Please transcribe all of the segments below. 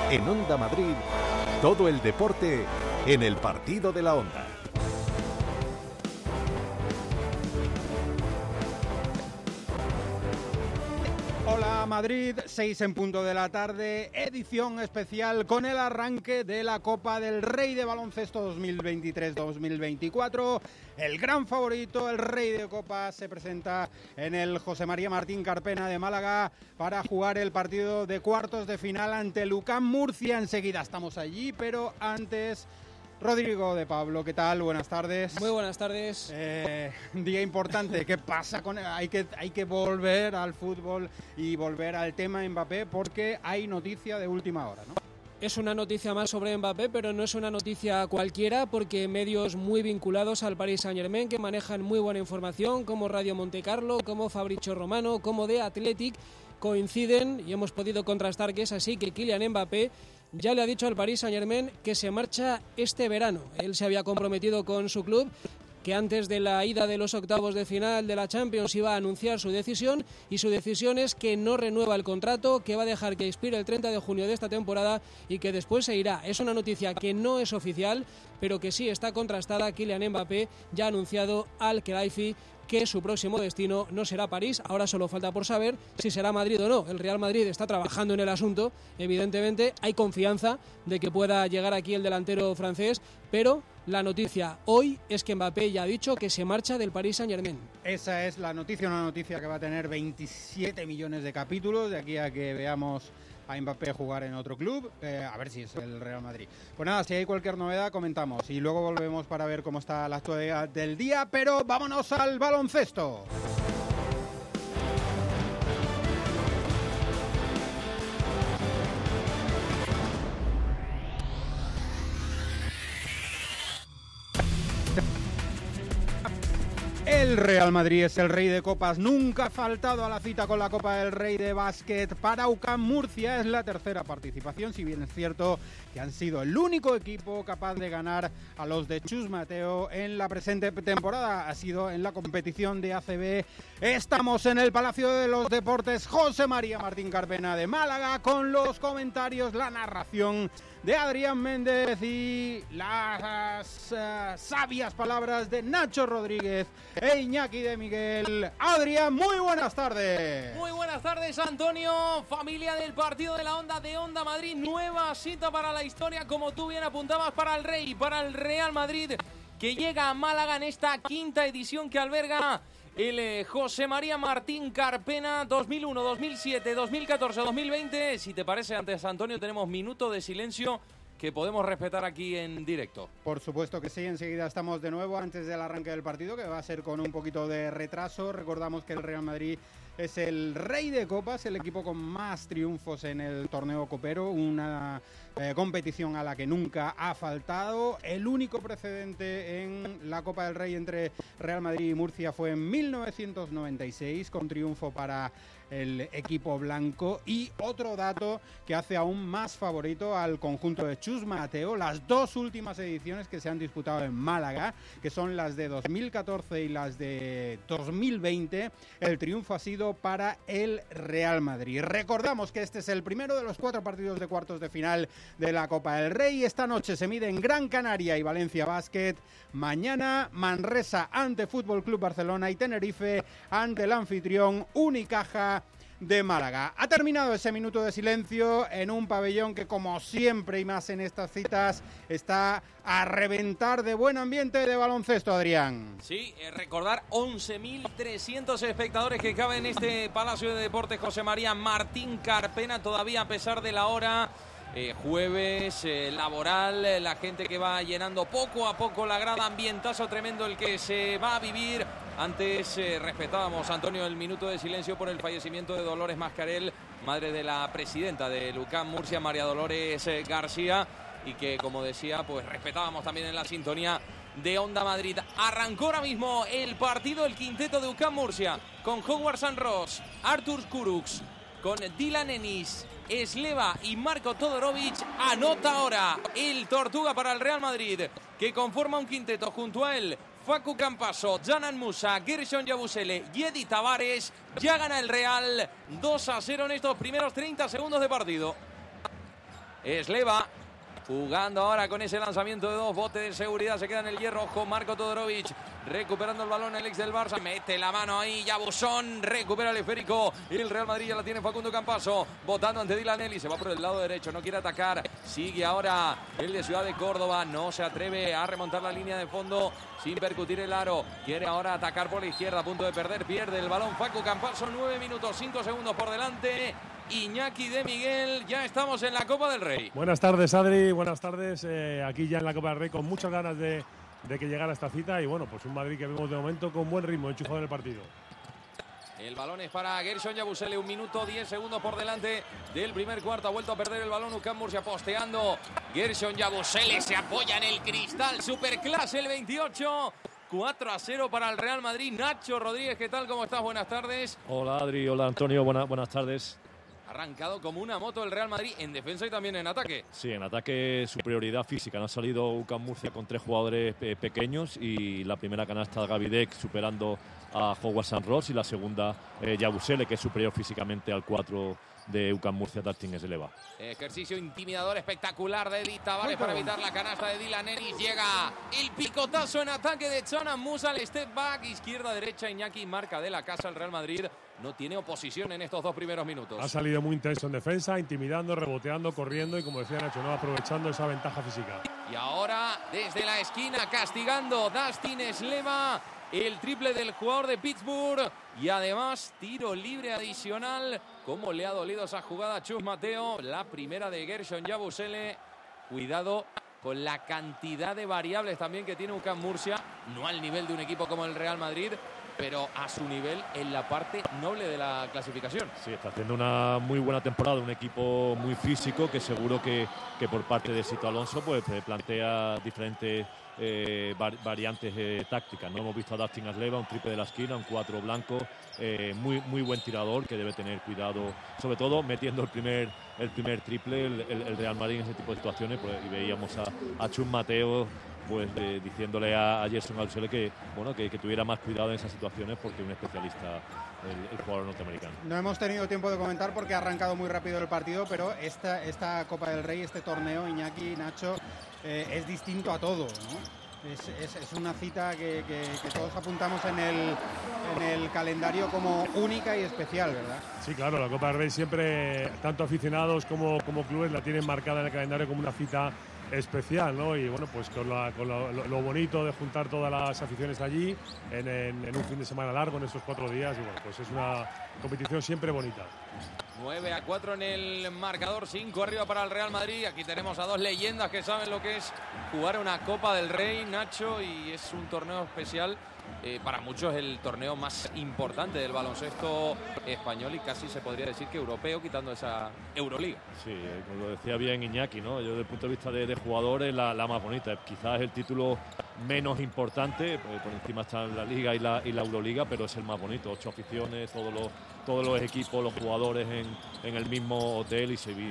En Onda Madrid, todo el deporte en el partido de la Onda. Hola Madrid, 6 en punto de la tarde, edición especial con el arranque de la Copa del Rey de Baloncesto 2023-2024. El gran favorito, el Rey de Copas, se presenta en el José María Martín Carpena de Málaga para jugar el partido de cuartos de final ante el UCAM Murcia. Enseguida estamos allí, pero antes... Rodrigo de Pablo, ¿qué tal? Buenas tardes. Muy buenas tardes. Día importante. ¿Qué pasa con hay que volver al fútbol y volver al tema Mbappé porque hay noticia de última hora, ¿no? Es una noticia más sobre Mbappé, pero no es una noticia cualquiera porque medios muy vinculados al Paris Saint-Germain que manejan muy buena información, como Radio Montecarlo, como Fabrizio Romano, como The Athletic, coinciden y hemos podido contrastar que es así, que Kylian Mbappé ya le ha dicho al Paris Saint-Germain que se marcha este verano. Él se había comprometido con su club que antes de la ida de los octavos de final de la Champions iba a anunciar su decisión, y su decisión es que no renueva el contrato, que va a dejar que expire el 30 de junio de esta temporada y que después se irá. Es una noticia que no es oficial, pero que sí está contrastada. Kylian Mbappé ya ha anunciado al Khelaifi que su próximo destino no será París. Ahora solo falta por saber si será Madrid o no. El Real Madrid está trabajando en el asunto, evidentemente hay confianza de que pueda llegar aquí el delantero francés, pero la noticia hoy es que Mbappé ya ha dicho que se marcha del Paris Saint-Germain. Esa es la noticia, una noticia que va a tener 27 millones de capítulos de aquí a que veamos a Mbappé jugar en otro club, a ver si es el Real Madrid. Pues nada, si hay cualquier novedad comentamos y luego volvemos para ver cómo está la actualidad del día, pero vámonos al baloncesto. El Real Madrid es el rey de copas, nunca ha faltado a la cita con la Copa del Rey de básquet. Para UCAM Murcia es la tercera participación, si bien es cierto que han sido el único equipo capaz de ganar a los de Chus Mateo en la presente temporada. Ha sido en la competición de ACB. Estamos en el Palacio de los Deportes José María Martín Carpena de Málaga con los comentarios, la narración de Adrián Méndez y las sabias palabras de Nacho Rodríguez e Iñaki de Miguel. Adrián, muy buenas tardes. Muy buenas tardes, Antonio. Familia del partido de la Onda de Onda Madrid. Nueva cita para la historia, como tú bien apuntabas, para el Rey, para el Real Madrid, que llega a Málaga en esta quinta edición que alberga el José María Martín Carpena 2001, 2007, 2014, 2020. Si te parece, antes, Antonio, tenemos minuto de silencio que podemos respetar aquí en directo. Por supuesto que sí, enseguida estamos de nuevo antes del arranque del partido, que va a ser con un poquito de retraso. Recordamos que el Real Madrid es el rey de copas, el equipo con más triunfos en el torneo copero, una competición a la que nunca ha faltado. El único precedente en la Copa del Rey entre Real Madrid y Murcia fue en 1996, con triunfo para el equipo blanco. Y otro dato que hace aún más favorito al conjunto de Chus Mateo, las dos últimas ediciones que se han disputado en Málaga, que son las de 2014 y las de 2020, el triunfo ha sido para el Real Madrid. Recordamos que este es el primero de los 4 partidos de cuartos de final de la Copa del Rey. Esta noche se mide en Gran Canaria y Valencia Basket. Mañana Manresa ante Fútbol Club Barcelona y Tenerife ante el anfitrión Unicaja de Málaga. Ha terminado ese minuto de silencio en un pabellón que, como siempre y más en estas citas, está a reventar de buen ambiente de baloncesto, Adrián. Sí, recordar 11.300 espectadores que caben en este Palacio de Deportes José María Martín Carpena, todavía a pesar de la hora. Jueves laboral, la gente que va llenando poco a poco la grada, ambientazo tremendo el que se va a vivir. Antes respetábamos, Antonio, el minuto de silencio por el fallecimiento de Dolores Mascarell, madre de la presidenta de UCAM Murcia, María Dolores García, y que, como decía, pues respetábamos también en la sintonía de Onda Madrid. Arrancó ahora mismo el partido, el quinteto de UCAM Murcia, con Howard San Ross, Artur Kurucs, con Dylan Ennis, Esleva y Marko Todorovic. Anota ahora el Tortuga para el Real Madrid, que conforma un quinteto junto a él: Facu Campaso, Janan Musa, Gershon Yabusele y Edi Tavares. Ya gana el Real 2-0 en estos primeros 30 segundos de partido. Sleva jugando ahora con ese lanzamiento de 2, bote de seguridad, se queda en el hierro. Ojo, Marco Todorovic recuperando el balón, el ex del Barça, mete la mano ahí, Yabusón recupera el esférico, el Real Madrid ya la tiene Facundo Campaso, botando ante Dylan Ellis, se va por el lado derecho, no quiere atacar, sigue ahora el de Ciudad de Córdoba, no se atreve a remontar la línea de fondo sin percutir el aro, quiere ahora atacar por la izquierda, a punto de perder, pierde el balón Facu Campaso, 9 minutos 5 segundos por delante. Iñaki de Miguel, ya estamos en la Copa del Rey. Buenas tardes, Adri, buenas tardes. Aquí ya en la Copa del Rey con muchas ganas de que llegara esta cita y bueno, pues un Madrid que vemos de momento con buen ritmo, enchufado en el partido. El balón es para Gerson Yabusele, 1 minuto 10 segundos por delante del primer cuarto. Ha vuelto a perder el balón UCAM Murcia posteando. Gerson Yabusele se apoya en el cristal, superclase el 28. 4-0 para el Real Madrid. Nacho Rodríguez, ¿qué tal? ¿Cómo estás? Buenas tardes. Hola Adri, hola Antonio, buenas tardes. Arrancado como una moto el Real Madrid en defensa y también en ataque. Sí, en ataque superioridad física. No ha salido UCAM Murcia con 3 jugadores pequeños y la primera canasta de Gavidec superando a Howard Sanros y la segunda Yabusele, que es superior físicamente al 4 de UCAM Murcia, Dartin Sleva. Ejercicio intimidador espectacular de Edith Tavares para evitar la canasta de Dylan Ellis. Llega el picotazo en ataque de Chanan Musa, el step back, izquierda-derecha, Iñaki, marca de la casa el Real Madrid. No tiene oposición en estos 2 primeros minutos. Ha salido muy intenso en defensa, intimidando, reboteando, corriendo y como decía Nacho, no aprovechando esa ventaja física. Y ahora desde la esquina castigando Dustin Sleva el triple del jugador de Pittsburgh y además tiro libre adicional. Cómo le ha dolido esa jugada a Chus Mateo, la primera de Gerson Yabusele. Cuidado con la cantidad de variables también que tiene UCAM Murcia, no al nivel de un equipo como el Real Madrid, pero a su nivel en la parte noble de la clasificación. Sí, está haciendo una muy buena temporada, un equipo muy físico que seguro que por parte de Sito Alonso pues plantea diferentes variantes tácticas. No hemos visto a Dustin Sleva, un triple de la esquina, un 4 blanco, muy buen tirador que debe tener cuidado, sobre todo metiendo el primer triple el Real Madrid en ese tipo de situaciones, pues, y veíamos a Chus Mateo pues diciéndole a Gerson Yabusele que tuviera más cuidado en esas situaciones porque es un especialista el jugador norteamericano. No hemos tenido tiempo de comentar porque ha arrancado muy rápido el partido, pero esta Copa del Rey, este torneo, Iñaki, Nacho, es distinto a todo, ¿no? Es una cita que todos apuntamos en el calendario como única y especial, ¿verdad? Sí, claro, la Copa del Rey siempre, tanto aficionados como clubes, la tienen marcada en el calendario como una cita especial, ¿no? Y bueno, pues con lo bonito de juntar todas las aficiones allí en un fin de semana largo, en estos 4 días, y bueno, pues es una competición siempre bonita. 9-4 en el marcador, 5 arriba para el Real Madrid. Aquí tenemos a 2 leyendas que saben lo que es jugar una Copa del Rey, Nacho, y es un torneo especial. Para muchos el torneo más importante del baloncesto español y casi se podría decir que europeo, quitando esa Euroliga. Sí, como lo decía bien Iñaki, ¿no? Yo desde el punto de vista de jugadores la más bonita. Quizás es el título menos importante, por encima están la Liga y la Euroliga, pero es el más bonito. 8 aficiones, todos los equipos, los jugadores en el mismo hotel y se vive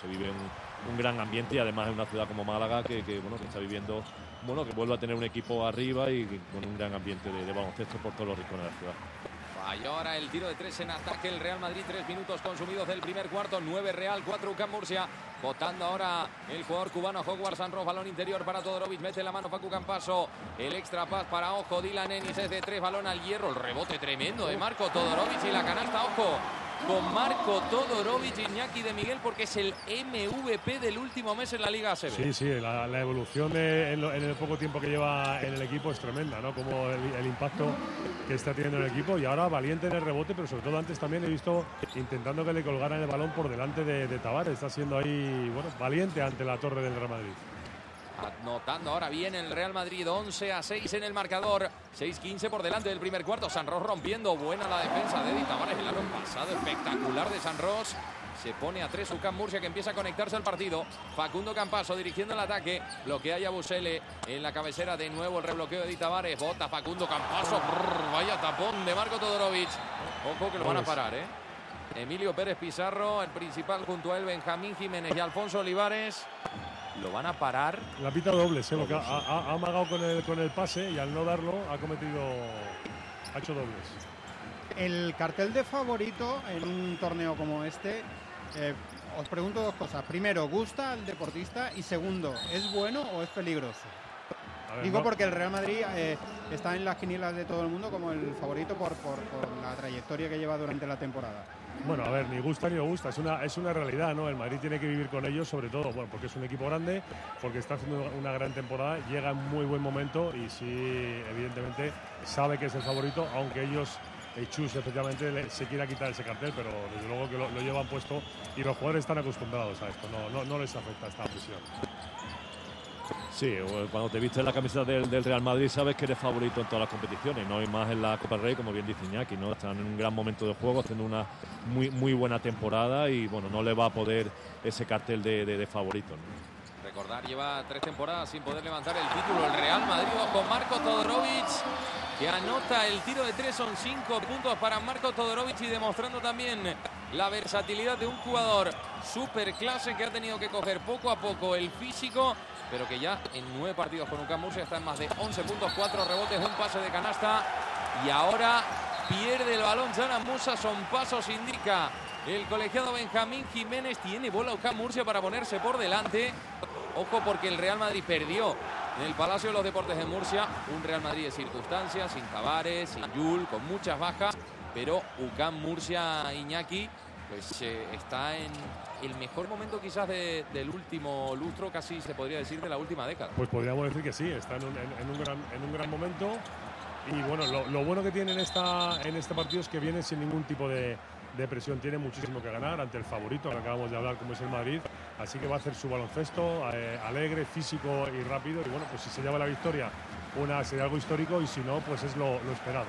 un gran ambiente y además en una ciudad como Málaga que está viviendo, que vuelve a tener un equipo arriba y con un gran ambiente de baloncesto por todos los rincones de la ciudad. Falló ahora el tiro de 3 en ataque el Real Madrid, 3 minutos consumidos del primer cuarto, 9 Real, 4 UCAM Murcia. Botando ahora el jugador cubano Howard Sanros, balón interior para Todorovic, mete la mano Facu Campaso, el extra pass para Ojo, Dylan Ellis es de 3, balón al hierro, el rebote tremendo de Marco Todorovic y la canasta, ojo, con Marco Todorovic, Iñaki de Miguel, porque es el MVP del último mes en la Liga ACB. Sí, la evolución en el poco tiempo que lleva en el equipo es tremenda, ¿no? Como el impacto que está teniendo el equipo y ahora valiente en el rebote, pero sobre todo antes también he visto intentando que le colgaran el balón por delante de Tavares. Está siendo ahí, valiente ante la torre del Real Madrid. Anotando ahora bien el Real Madrid, 11-6 en el marcador, 6-15 por delante del primer cuarto. Sanros rompiendo, buena la defensa de Edith Tavares, el aro pasado espectacular de Sanros. Se pone a 3 UCAM Murcia, que empieza a conectarse al partido. Facundo Campaso dirigiendo el ataque, bloquea a Yabusele en la cabecera, de nuevo el rebloqueo de Edith Tavares, bota Facundo Campaso, vaya tapón de Marco Todorovic. Ojo que lo van a parar, Emilio Pérez Pizarro, el principal, junto a él Benjamín Jiménez y Alfonso Olivares. Lo van a parar. La pita doble, porque ha amagado con el pase y al no darlo ha hecho dobles. El cartel de favorito en un torneo como este, os pregunto dos cosas. Primero, ¿gusta al deportista? Y segundo, ¿es bueno o es peligroso? Digo porque el Real Madrid está en las quinielas de todo el mundo como el favorito por la trayectoria que lleva durante la temporada. Bueno, a ver, ni gusta ni no gusta, es una realidad, ¿no? El Madrid tiene que vivir con ellos, sobre todo, bueno, porque es un equipo grande, porque está haciendo una gran temporada, llega en muy buen momento y sí, evidentemente, sabe que es el favorito, aunque ellos, Chus especialmente, se quiera quitar ese cartel, pero desde luego que lo llevan puesto y los jugadores están acostumbrados a esto, no les afecta esta presión. Sí, cuando te vistes la camiseta del Real Madrid sabes que eres favorito en todas las competiciones, no hay más en la Copa del Rey, como bien dice Iñaki, ¿no? Están en un gran momento de juego, haciendo una muy buena temporada y bueno, no le va a poder ese cartel de favorito, ¿no? Recordar, lleva 3 temporadas sin poder levantar el título el Real Madrid con Marko Todorovic, que anota el tiro de 3, son 5 puntos para Marko Todorovic y demostrando también la versatilidad de un jugador superclase que ha tenido que coger poco a poco el físico, pero que ya en 9 partidos con UCAM Murcia está en más de 11 puntos, 4 rebotes, un pase de canasta y ahora pierde el balón Dzanan Musa. Son pasos, indica el colegiado Benjamín Jiménez. Tiene bola UCAM Murcia para ponerse por delante. Ojo, porque el Real Madrid perdió en el Palacio de los Deportes de Murcia. Un Real Madrid de circunstancias, sin Tavares, sin Yul, con muchas bajas, pero UCAM Murcia, Iñaki, pues está en el mejor momento quizás del último lustro, casi se podría decir de la última década. Pues podríamos decir que sí, está en un gran momento y bueno, lo bueno que tiene en este partido es que viene sin ningún tipo de presión, tiene muchísimo que ganar ante el favorito que acabamos de hablar, como es el Madrid, así que va a hacer su baloncesto alegre, físico y rápido y bueno, pues si se lleva la victoria sería algo histórico y si no, pues es lo esperado.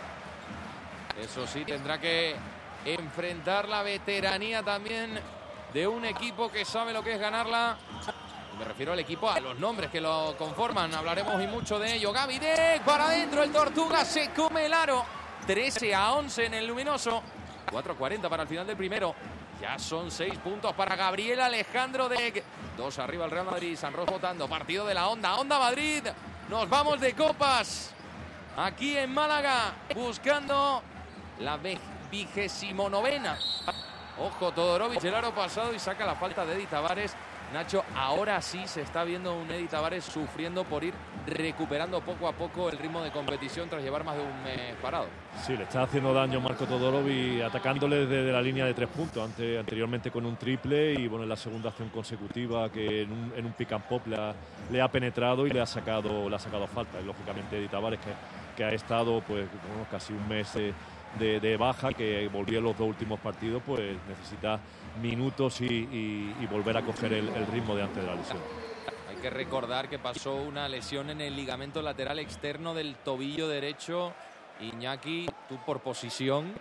Eso sí, tendrá que enfrentar la veteranía también de un equipo que sabe lo que es ganarla. Me refiero al equipo, a los nombres que lo conforman. Hablaremos y mucho de ello. Gavidec para adentro, el Tortuga se come el aro. 13-11 en el luminoso. 4:40 para el final del primero. Ya son 6 puntos para Gabriel Alejandro Dec. 2 arriba el Real Madrid. San Ros votando. Partido de la Onda. Onda Madrid. Nos vamos de copas. Aquí en Málaga. Buscando la 29ª. Ojo, Todorovic el aro pasado y saca la falta de Edi Tavares. Nacho, ahora sí se está viendo un Edi Tavares sufriendo por ir recuperando poco a poco el ritmo de competición tras llevar más de un mes parado. Sí, le está haciendo daño Marko Todorovic atacándole desde la línea de 3 puntos, anteriormente con un triple y bueno, en la segunda acción consecutiva que en un pick and pop le ha penetrado y le ha sacado falta. Y lógicamente Edi Tavares que ha estado pues bueno, casi un mes de baja, que volvió en los 2 últimos partidos, pues necesita minutos y volver a coger el ritmo de antes de la lesión. Hay que recordar que pasó una lesión en el ligamento lateral externo del tobillo derecho. Iñaki, tú por posición,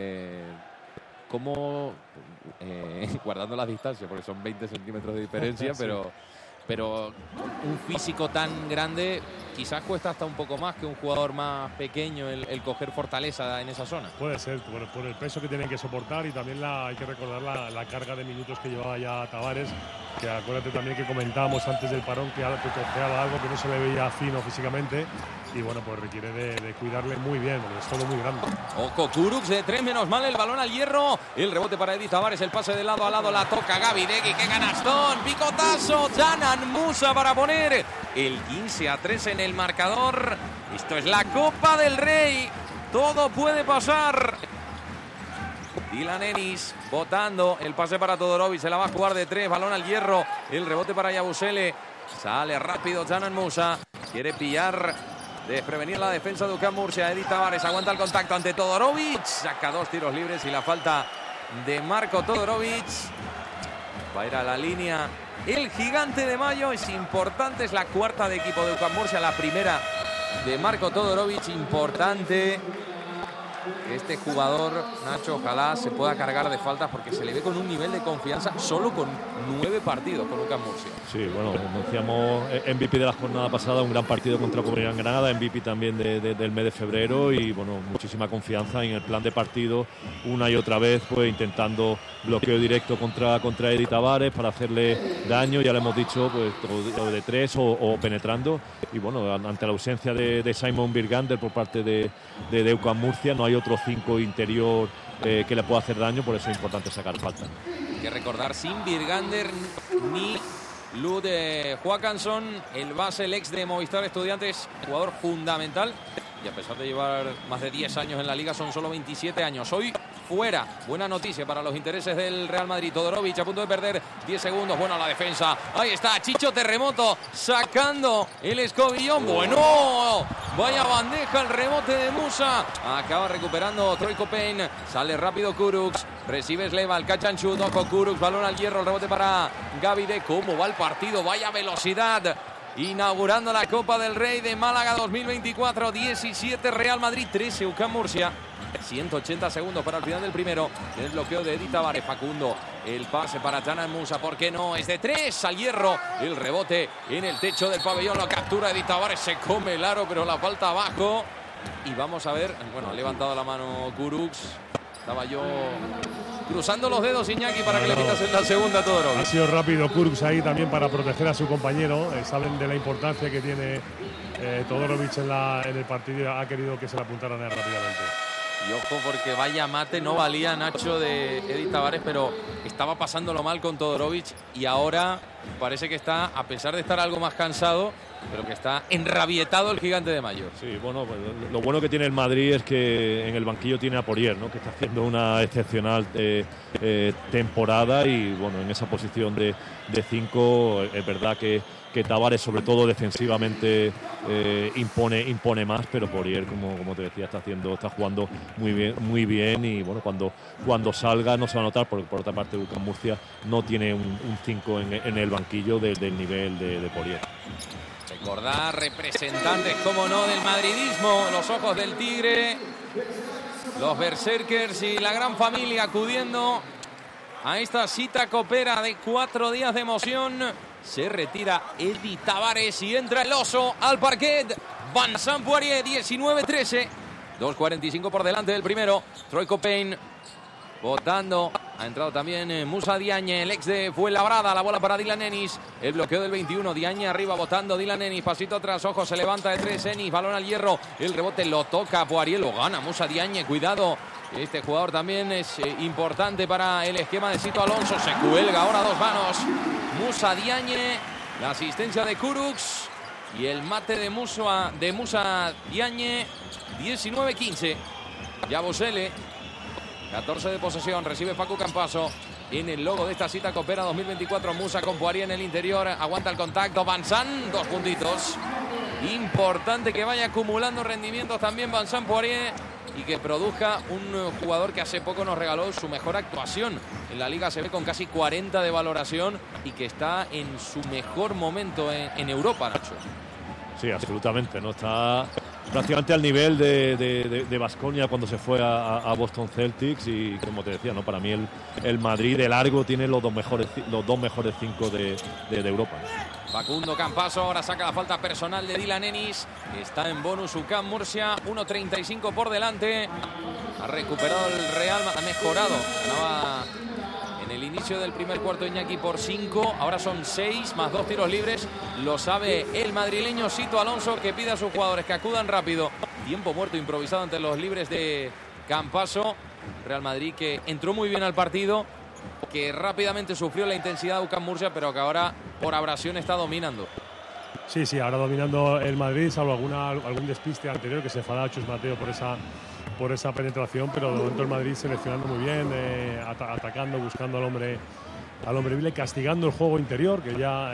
¿cómo, guardando las distancias, porque son 20 centímetros de diferencia, sí, pero un físico tan grande quizás cuesta hasta un poco más que un jugador más pequeño el coger fortaleza en esa zona? Puede ser, por el peso que tienen que soportar y también hay que recordar la carga de minutos que llevaba ya Tavares, que acuérdate también que comentábamos antes del parón que cojeaba algo, que no se le veía fino físicamente y bueno, pues requiere de cuidarle muy bien, porque es todo muy grande. Ojo, Kurucs de 3, menos mal el balón al hierro, el rebote para Edi Tavares, el pase de lado a lado, la toca Gavidec y qué canastón, picotazo, Dzanan Musa para poner el 15-3 en el marcador. Esto es la Copa del Rey, todo puede pasar. Dylan Ennis botando, el pase para Todorovic, se la va a jugar de 3, balón al hierro, el rebote para Yabusele, sale rápido Dzanan Musa, quiere pillar desprevenir la defensa de UCAM Murcia. Edi Tavares aguanta el contacto ante Todorovic, saca 2 tiros libres y la falta de Marko Todorovic. Va a ir a la línea el gigante de Mayo, es importante, es la 4ª de equipo de UCAM Murcia, la primera de Marko Todorovic, importante que este jugador, Nacho, ojalá se pueda cargar de faltas porque se le ve con un nivel de confianza solo con 9 partidos con UCAM Murcia. Sí, bueno, como decíamos, MVP de la jornada pasada, un gran partido contra Comunidad en Granada, MVP también del mes de febrero y bueno, muchísima confianza en el plan de partido, una y otra vez pues intentando bloqueo directo contra Edi Tavares para hacerle daño, ya le hemos dicho, pues de 3 o penetrando y bueno, ante la ausencia de Simon Birgander por parte de UCAM Murcia, no hay otro 5 interior que le pueda hacer daño, por eso es importante sacar falta. Hay que recordar, sin Birgander ni Lud Joaquinson, el base, el ex de Movistar Estudiantes, jugador fundamental. Y a pesar de llevar más de 10 años en la liga, son solo 27 años. Hoy fuera. Buena noticia para los intereses del Real Madrid. Todorovic a punto de perder 10 segundos. Buena la defensa. Ahí está Chicho Terremoto sacando el escobillón. Bueno, vaya bandeja el rebote de Musa. Acaba recuperando Troy Copain. Sale rápido Kurucs. Recibe Sleva, el catch and shoot. Ojo Kurucs, balón al hierro. El rebote para Gavide. ¿Cómo va el partido? Vaya velocidad. Inaugurando la Copa del Rey de Málaga 2024. 17 Real Madrid, 13 UCAM Murcia. 180 segundos para el final del primero. El bloqueo de Edith Tavares. Facundo, el pase para Janan Musa. ¿Por qué no? Es de 3 al hierro. El rebote en el techo del pabellón. Lo captura Edith Tavares. Se come el aro, pero la falta abajo. Y vamos a ver. Bueno, ha levantado la mano Kurucs. Estaba yo cruzando los dedos, Iñaki, para que le pitas en la segunda Todorovic. Ha sido rápido Kurucs ahí también para proteger a su compañero. Saben de la importancia que tiene Todorovic en el partido y ha querido que se la apuntaran rápidamente. Y ojo, porque vaya mate, no valía Nacho de Edith Tavares, pero estaba pasándolo mal con Todorovic y ahora parece que está, a pesar de estar algo más cansado, pero que está enrabietado el gigante de Mayo. Sí, bueno, pues lo bueno que tiene el Madrid es que en el banquillo tiene a Poirier, ¿no? Que está haciendo una excepcional temporada y bueno, en esa posición de 5 es verdad que Tavares, sobre todo defensivamente, impone más, pero Poirier, como te decía, está jugando muy bien y bueno, cuando salga no se va a notar, porque por otra parte UCAM Murcia no tiene un 5 en el banquillo del nivel de Poirier. Recordar, representantes, como no, del madridismo, los ojos del tigre, los berserkers y la gran familia acudiendo a esta cita copera de 4 días de emoción. Se retira Edith Tavares y entra el oso al parquet. Vincent Poirier, 19-13. 2:45 por delante del primero. Troy Copain votando. Ha entrado también Musa Diagne, el ex de Fuenlabrada. La bola para Dylan Ennis. El bloqueo del 21. Diagne arriba votando. Dylan Ennis, pasito atrás. Ojo, se levanta de 3. Ennis, balón al hierro. El rebote lo toca. Poirier lo gana. Musa Diagne, cuidado. Este jugador también es importante para el esquema de Sito Alonso. Se cuelga ahora a 2 manos. Musa Diagne. La asistencia de Kurucs. Y el mate de Musa Diagne. 19-15. Yabusele. 14 de posesión, recibe Facu Campaso en el logo de esta cita copera 2024. Musa con Poirier en el interior, aguanta el contacto. Vincent, 2 puntitos. Importante que vaya acumulando rendimientos también Vincent Poirier y que produzca un jugador que hace poco nos regaló su mejor actuación en la Liga ACB con casi 40 de valoración y que está en su mejor momento en Europa, Nacho. Sí, absolutamente, ¿no? Está prácticamente al nivel de Baskonia cuando se fue a Boston Celtics y como te decía, ¿no? Para mí el Madrid de largo tiene los dos mejores 5 de Europa. Facundo Campaso ahora saca la falta personal de Dylan Ennis. Está en bonus UCAM Murcia, 1:35 por delante. Ha recuperado el Real, ha mejorado. Ganaba en el inicio del primer cuarto Iñaki por 5, ahora son 6 más 2 tiros libres. Lo sabe el madrileño Sito Alonso, que pide a sus jugadores que acudan rápido. Tiempo muerto improvisado ante los libres de Campaso. Real Madrid que entró muy bien al partido, que rápidamente sufrió la intensidad de UCAM Murcia, pero que ahora por abrasión está dominando. Sí, ahora dominando el Madrid, salvo algún despiste anterior que se enfadaba Chus Mateo por esa penetración, pero de momento el Madrid seleccionando muy bien, atacando, buscando al hombre Vile, castigando el juego interior, que ya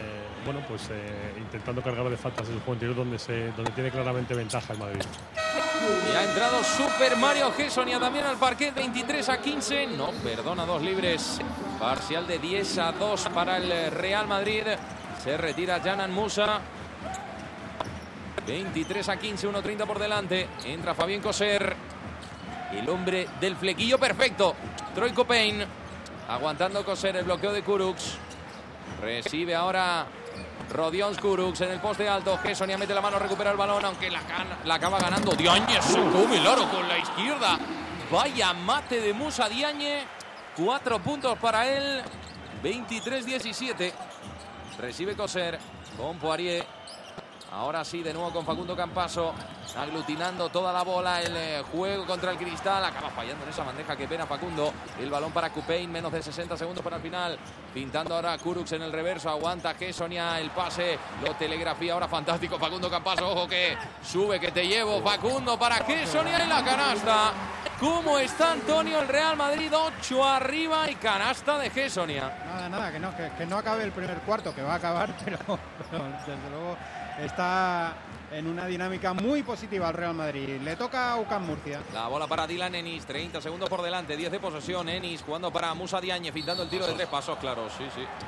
intentando cargar de faltas en el juego interior donde tiene claramente ventaja el Madrid. Y ha entrado Super Mario Gessonia también al parquet, 23-15. No perdona 2 libres. Parcial de 10-2 para el Real Madrid. Se retira Janan Musa. 23-15, 1:30 por delante. Entra Fabián Coser, el hombre del flequillo perfecto. Troy Copain aguantando Coser, el bloqueo de Kurucs. Recibe ahora Rodions Kurucs en el poste alto. Gessonia mete la mano, recupera el balón, aunque la acaba ganando Diagne. Se come el aro con la izquierda. Vaya mate de Musa Diagne. 4 puntos para él. 23-17. Recibe Coser con Poirier. Ahora sí, de nuevo con Facundo Campaso, aglutinando toda la bola, el juego contra el Cristal. Acaba fallando en esa bandeja, qué pena Facundo. El balón para Coupein, menos de 60 segundos para el final. Pintando ahora Kurucs en el reverso, aguanta Gessonia, el pase, lo telegrafía ahora fantástico Facundo Campaso. Ojo que sube, que te llevo, Facundo para Gessonia y la canasta. ¿Cómo está Antonio? El Real Madrid 8 arriba y canasta de Gessonia. Nada, que no acabe el primer cuarto, que va a acabar, pero desde luego está en una dinámica muy positiva al Real Madrid. Le toca a UCAM Murcia. La bola para Dylan Ennis, 30 segundos por delante, 10 de posesión. Ennis jugando para Musa Diagne, pintando el tiro de 3 pasos, claro, sí.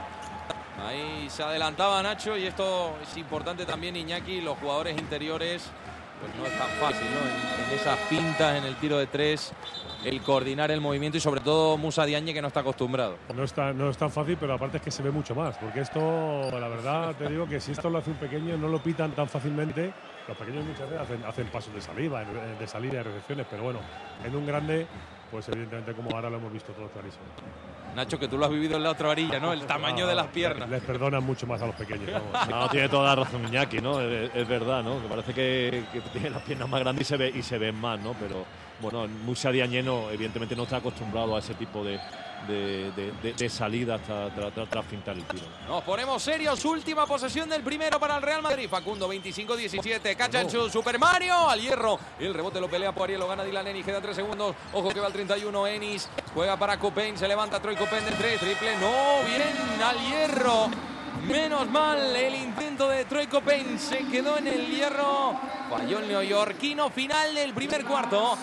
Ahí se adelantaba Nacho y esto es importante también, Iñaki, los jugadores interiores, pues no es tan fácil, ¿no? En esas pintas, en el tiro de 3, el coordinar el movimiento y sobre todo Musa Diagne, que no está acostumbrado. No es tan fácil, pero aparte es que se ve mucho más, porque esto, la verdad, te digo que si esto lo hace un pequeño, no lo pitan tan fácilmente. Los pequeños muchas veces hacen pasos de salida de recepciones, pero bueno, en un grande, pues evidentemente como ahora lo hemos visto todo clarísimo. Nacho, que tú lo has vivido en la otra orilla, ¿no? El tamaño de las piernas. Les perdonan mucho más a los pequeños. No, tiene toda la razón Iñaki, ¿no? Es verdad, ¿no? Que parece que tiene las piernas más grandes y se ven más, ¿no? Pero bueno, Musa Diagne evidentemente no está acostumbrado a ese tipo de salida tras fintar el tiro. Nos ponemos serios, última posesión del primero para el Real Madrid. Facundo 25-17, Cachanchu, Super Mario al hierro. El rebote lo pelea Poirier, lo gana Dylan Ennis, quedan 3 segundos. Ojo que va al 31, Ennis juega para Coupein, se levanta Troy Coupein del 3, triple, no, bien al hierro. Menos mal el intento de Troy Coupein, se quedó en el hierro. Falló el neoyorquino, final del primer cuarto.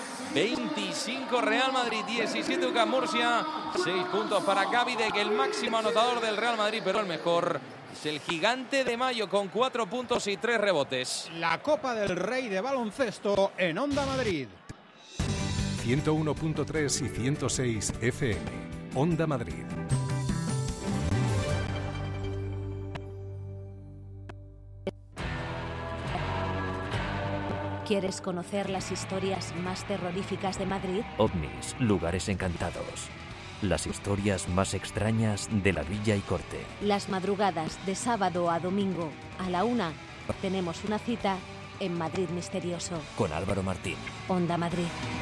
25 Real Madrid, 17 UCAM Murcia, 6 puntos para Gavidec, el máximo anotador del Real Madrid, pero el mejor es el Gigante de Mayo con 4 puntos y 3 rebotes. La Copa del Rey de baloncesto en Onda Madrid. 101.3 y 106 FM. Onda Madrid. ¿Quieres conocer las historias más terroríficas de Madrid? OVNIs, lugares encantados. Las historias más extrañas de la Villa y Corte. Las madrugadas de sábado a domingo a la 1 tenemos una cita en Madrid Misterioso. Con Álvaro Martín. Onda Madrid.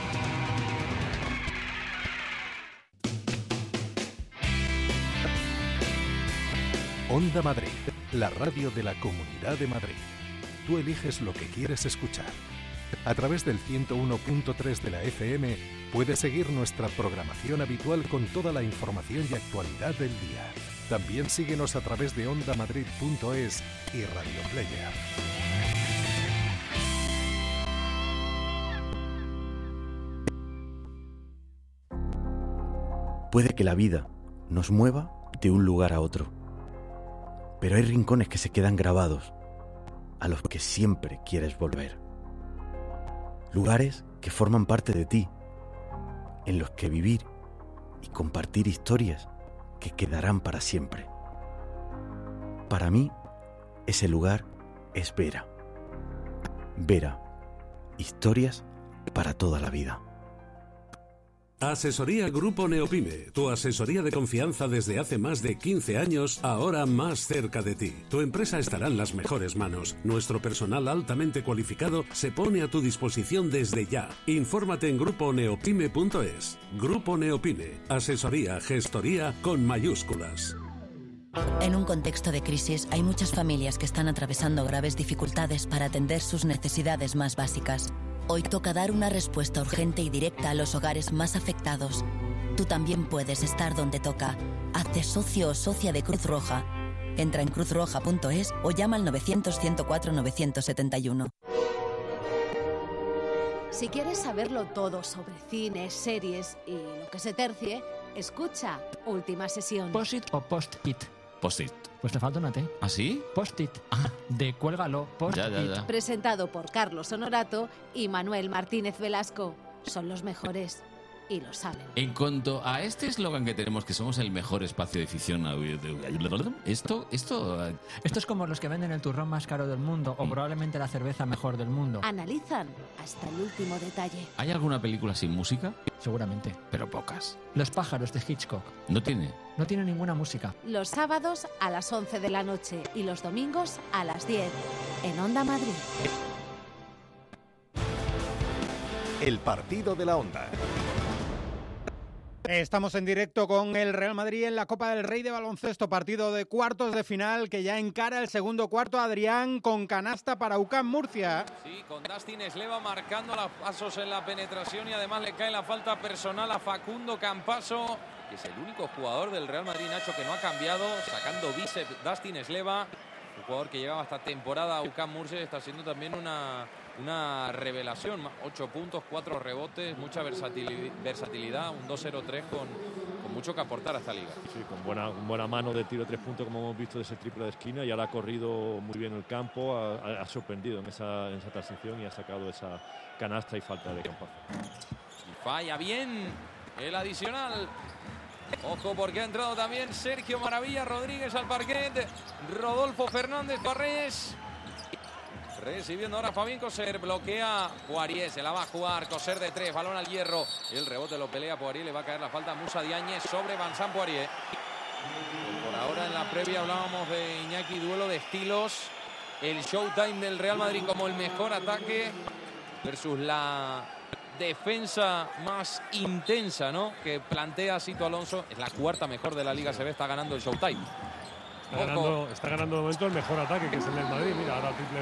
Onda Madrid, la radio de la Comunidad de Madrid. Tú eliges lo que quieres escuchar. A través del 101.3 de la FM puedes seguir nuestra programación habitual con toda la información y actualidad del día. También síguenos a través de ondamadrid.es y Radio Player. Puede que la vida nos mueva de un lugar a otro, pero hay rincones que se quedan grabados, a los que siempre quieres volver. Lugares que forman parte de ti, en los que vivir y compartir historias que quedarán para siempre. Para mí, ese lugar es Vera. Vera, historias para toda la vida. Asesoría Grupo Neopime, tu asesoría de confianza desde hace más de 15 años, ahora más cerca de ti. Tu empresa estará en las mejores manos. Nuestro personal altamente cualificado se pone a tu disposición desde ya. Infórmate en gruponeopime.es. Grupo Neopime, asesoría, gestoría con mayúsculas. En un contexto de crisis hay muchas familias que están atravesando graves dificultades para atender sus necesidades más básicas. Hoy toca dar una respuesta urgente y directa a los hogares más afectados. Tú también puedes estar donde toca. Hazte socio o socia de Cruz Roja. Entra en cruzroja.es o llama al 900-104-971. Si quieres saberlo todo sobre cine, series y lo que se tercie, escucha Última Sesión. ¿Post-it o post-it? Post-it. Pues te falta una T. ¿Ah, sí? Post-it. De cuélgalo, post-it. Ya. Presentado por Carlos Honorato y Manuel Martínez Velasco. Son los mejores. y lo saben. En cuanto a este eslogan que tenemos, que somos el mejor espacio de ficción, esto es como los que venden el turrón más caro del mundo o probablemente la cerveza mejor del mundo. Analizan hasta el último detalle. ¿Hay alguna película sin música? Seguramente. Pero pocas. Los pájaros de Hitchcock. ¿No tiene? No tiene ninguna música. Los sábados a las 11 de la noche y los domingos a las 10 en Onda Madrid. El partido de la Onda. Estamos en directo con el Real Madrid en la Copa del Rey de baloncesto, partido de cuartos de final que ya encara el segundo cuarto. Adrián, con canasta para UCAM Murcia. Sí, con Dustin Sleva marcando los pasos en la penetración y además le cae la falta personal a Facundo Campaso, que es el único jugador del Real Madrid, Nacho, que no ha cambiado, sacando bíceps Dustin Sleva, un jugador que llegaba hasta temporada a UCAM Murcia, está siendo también una revelación. 8 puntos, 4 rebotes, mucha versatilidad, un 2-0-3 con mucho que aportar a esta liga. Sí, con buena mano de tiro de 3 puntos, como hemos visto, de ese triple de esquina, y ahora ha corrido muy bien el campo, ha sorprendido en esa transición y ha sacado esa canasta y falta de Campazo. Y falla bien el adicional. Ojo, porque ha entrado también Sergio Maravilla Rodríguez al parquet. Rodolfo Fernández Torres. Recibiendo ahora Fabián Coser, bloquea Poirier, se la va a jugar, Coser de 3, balón al hierro, el rebote lo pelea Poirier, le va a caer la falta a Musa Diagne sobre Vincent Poirier. Por ahora en la previa hablábamos de Iñaki, duelo de estilos, el showtime del Real Madrid como el mejor ataque versus la defensa más intensa, ¿no?, que plantea Sito Alonso. Es la cuarta mejor de la liga, se ve, está ganando el showtime. Está ganando de momento el mejor ataque, que es el del Madrid. Mira, ahora triple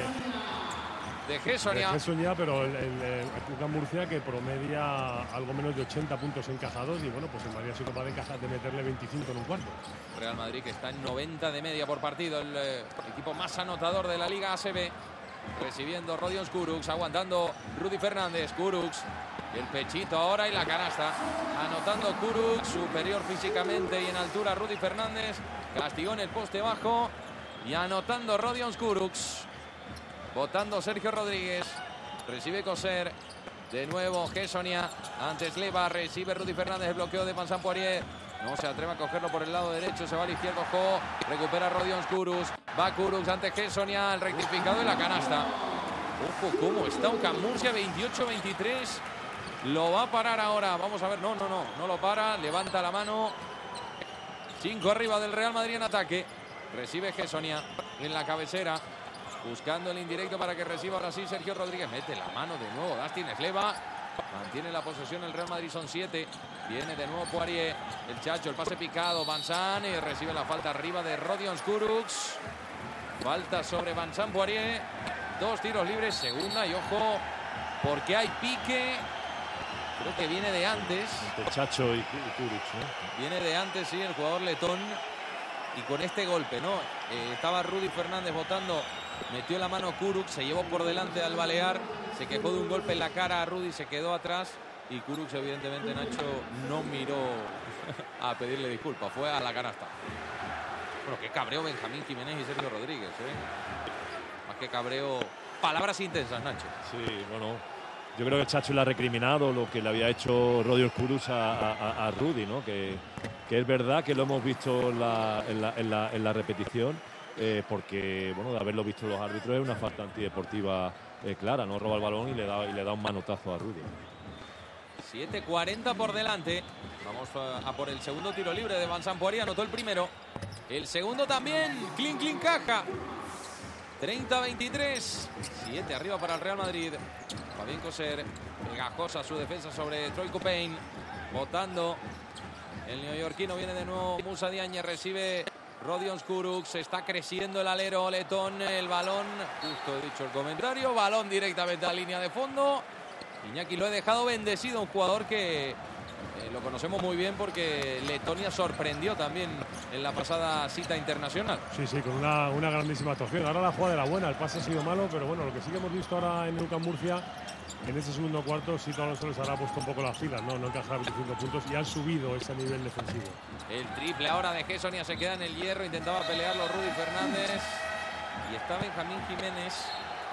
de Gessonia. Pero el UCAM Murcia, que promedia algo menos de 80 puntos encajados, y bueno, pues el Madrid ha sido capaz de meterle 25 en un cuarto. Real Madrid, que está en 90 de media por partido, el equipo más anotador de la Liga ACB. Recibiendo Rodion Kurucs, aguantando Rudy Fernández. Kurucs, el pechito ahora y la canasta. Anotando Kurucs, superior físicamente y en altura Rudy Fernández. Castigó en el poste bajo y anotando Rodion Kurucs. Votando Sergio Rodríguez. Recibe Coser. De nuevo Gessonia. Antes Sleva. Recibe Rudy Fernández. El bloqueo de Vincent Poirier. No se atreve a cogerlo por el lado derecho. Se va al izquierdo. Recupera Rodion Kurucs. Va Kurucs ante Gessonia. El rectificado y la canasta. Ojo cómo está UCAM Murcia. 28-23. Lo va a parar ahora. Vamos a ver. No lo para. Levanta la mano. 5 arriba del Real Madrid en ataque. Recibe Gessonia en la cabecera. Buscando el indirecto para que reciba ahora sí Sergio Rodríguez. Mete la mano de nuevo Dustin Sleva. Mantiene la posesión el Real Madrid, son 7. Viene de nuevo Poirier. El Chacho, el pase picado. Vincent y recibe la falta arriba de Rodion Kurucs. Falta sobre Vincent Poirier. 2 tiros libres, segunda. Y ojo, porque hay pique. Creo que viene de antes. El Chacho y Kurucs, ¿no? Viene de antes, sí, el jugador letón. Y con este golpe, ¿no? Estaba Rudy Fernández botando. Metió la mano Kurucs, se llevó por delante al balear. Se quejó de un golpe en la cara a Rudy, se quedó atrás. Y Kurucs, evidentemente, Nacho, no miró a pedirle disculpas. Fue a la canasta. Bueno, qué cabreo Benjamín Jiménez y Sergio Rodríguez, ¿eh? Más que cabreo, palabras intensas, Nacho. Sí, bueno, yo creo que el Chacho le ha recriminado lo que le había hecho Rodion Kurucs a Rudy, ¿no? Que es verdad que lo hemos visto en la repetición, porque, bueno, de haberlo visto los árbitros, es una falta antideportiva clara, ¿no? Roba el balón y le da un manotazo a Rudy. 7:40 por delante. Vamos a por el segundo tiro libre de Vincent Poirier. Anotó el primero. El segundo también. Clean caja. 30-23. 7 arriba para el Real Madrid. Fabián Coser. Pegajosa su defensa sobre Troy Copain. Botando. El neoyorquino viene de nuevo. Musa Diagne recibe Rodion Kurucs. Está creciendo el alero letón. El balón. Justo he dicho el comentario. Balón directamente a la línea de fondo. Iñaki, lo he dejado bendecido, un jugador que lo conocemos muy bien porque Letonia sorprendió también en la pasada cita internacional. Sí, con una grandísima actuación. Ahora la jugada era buena, el pase ha sido malo, pero bueno, lo que sí que hemos visto ahora en UCAM Murcia, en ese segundo cuarto, sí que Alonso les habrá puesto un poco las pilas, no encajar 25 puntos y han subido ese nivel defensivo. El triple ahora de Gessonia se queda en el hierro, intentaba pelearlo Rudy Fernández y está Benjamín Jiménez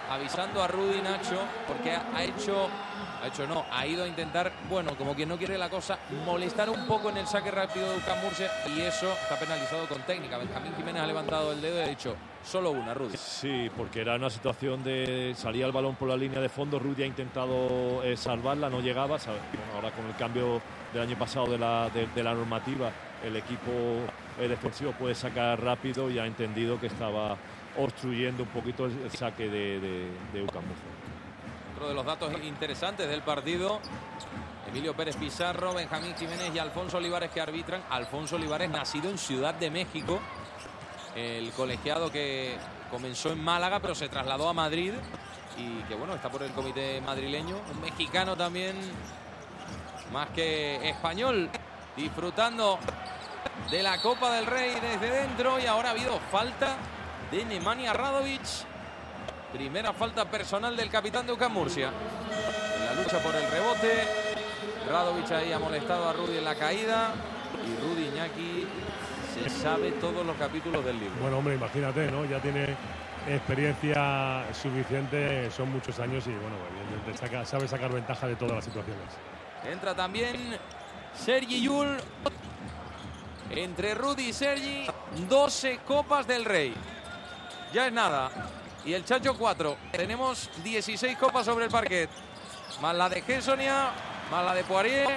avisando a Rudy, Nacho, porque ha ido a intentar, bueno, como quien no quiere la cosa, molestar un poco en el saque rápido de UCAM Murcia, y eso está penalizado con técnica. Benjamín Jiménez ha levantado el dedo y ha dicho, solo una, Rudy. Sí, porque era una situación de salía el balón por la línea de fondo, Rudy ha intentado salvarla, no llegaba. Bueno, ahora con el cambio del año pasado de la normativa, el equipo defensivo puede sacar rápido y ha entendido que estaba obstruyendo un poquito el saque de UCAM Murcia. Otro de los datos interesantes del partido, Emilio Pérez Pizarro, Benjamín Jiménez y Alfonso Olivares que arbitran. Alfonso Olivares, nacido en Ciudad de México, el colegiado que comenzó en Málaga pero se trasladó a Madrid y que bueno, está por el comité madrileño. Un mexicano también, más que español, disfrutando de la Copa del Rey desde dentro. Y ahora ha habido falta de Nemanja Radovic. Primera falta personal del capitán de UCAM Murcia. En la lucha por el rebote, Radovic ahí ha molestado a Rudy en la caída. Y Rudy, Iñaki, se sabe todos los capítulos del libro. Bueno, hombre, imagínate, ¿no? Ya tiene experiencia suficiente, son muchos años y, bueno, evidentemente sabe sacar ventaja de todas las situaciones. Entra también Sergi Llull. Entre Rudy y Sergi, 12 Copas del Rey. Ya es nada. Y el Chacho 4. Tenemos 16 copas sobre el parquet. Más la de Gessonia, más la de Poirier.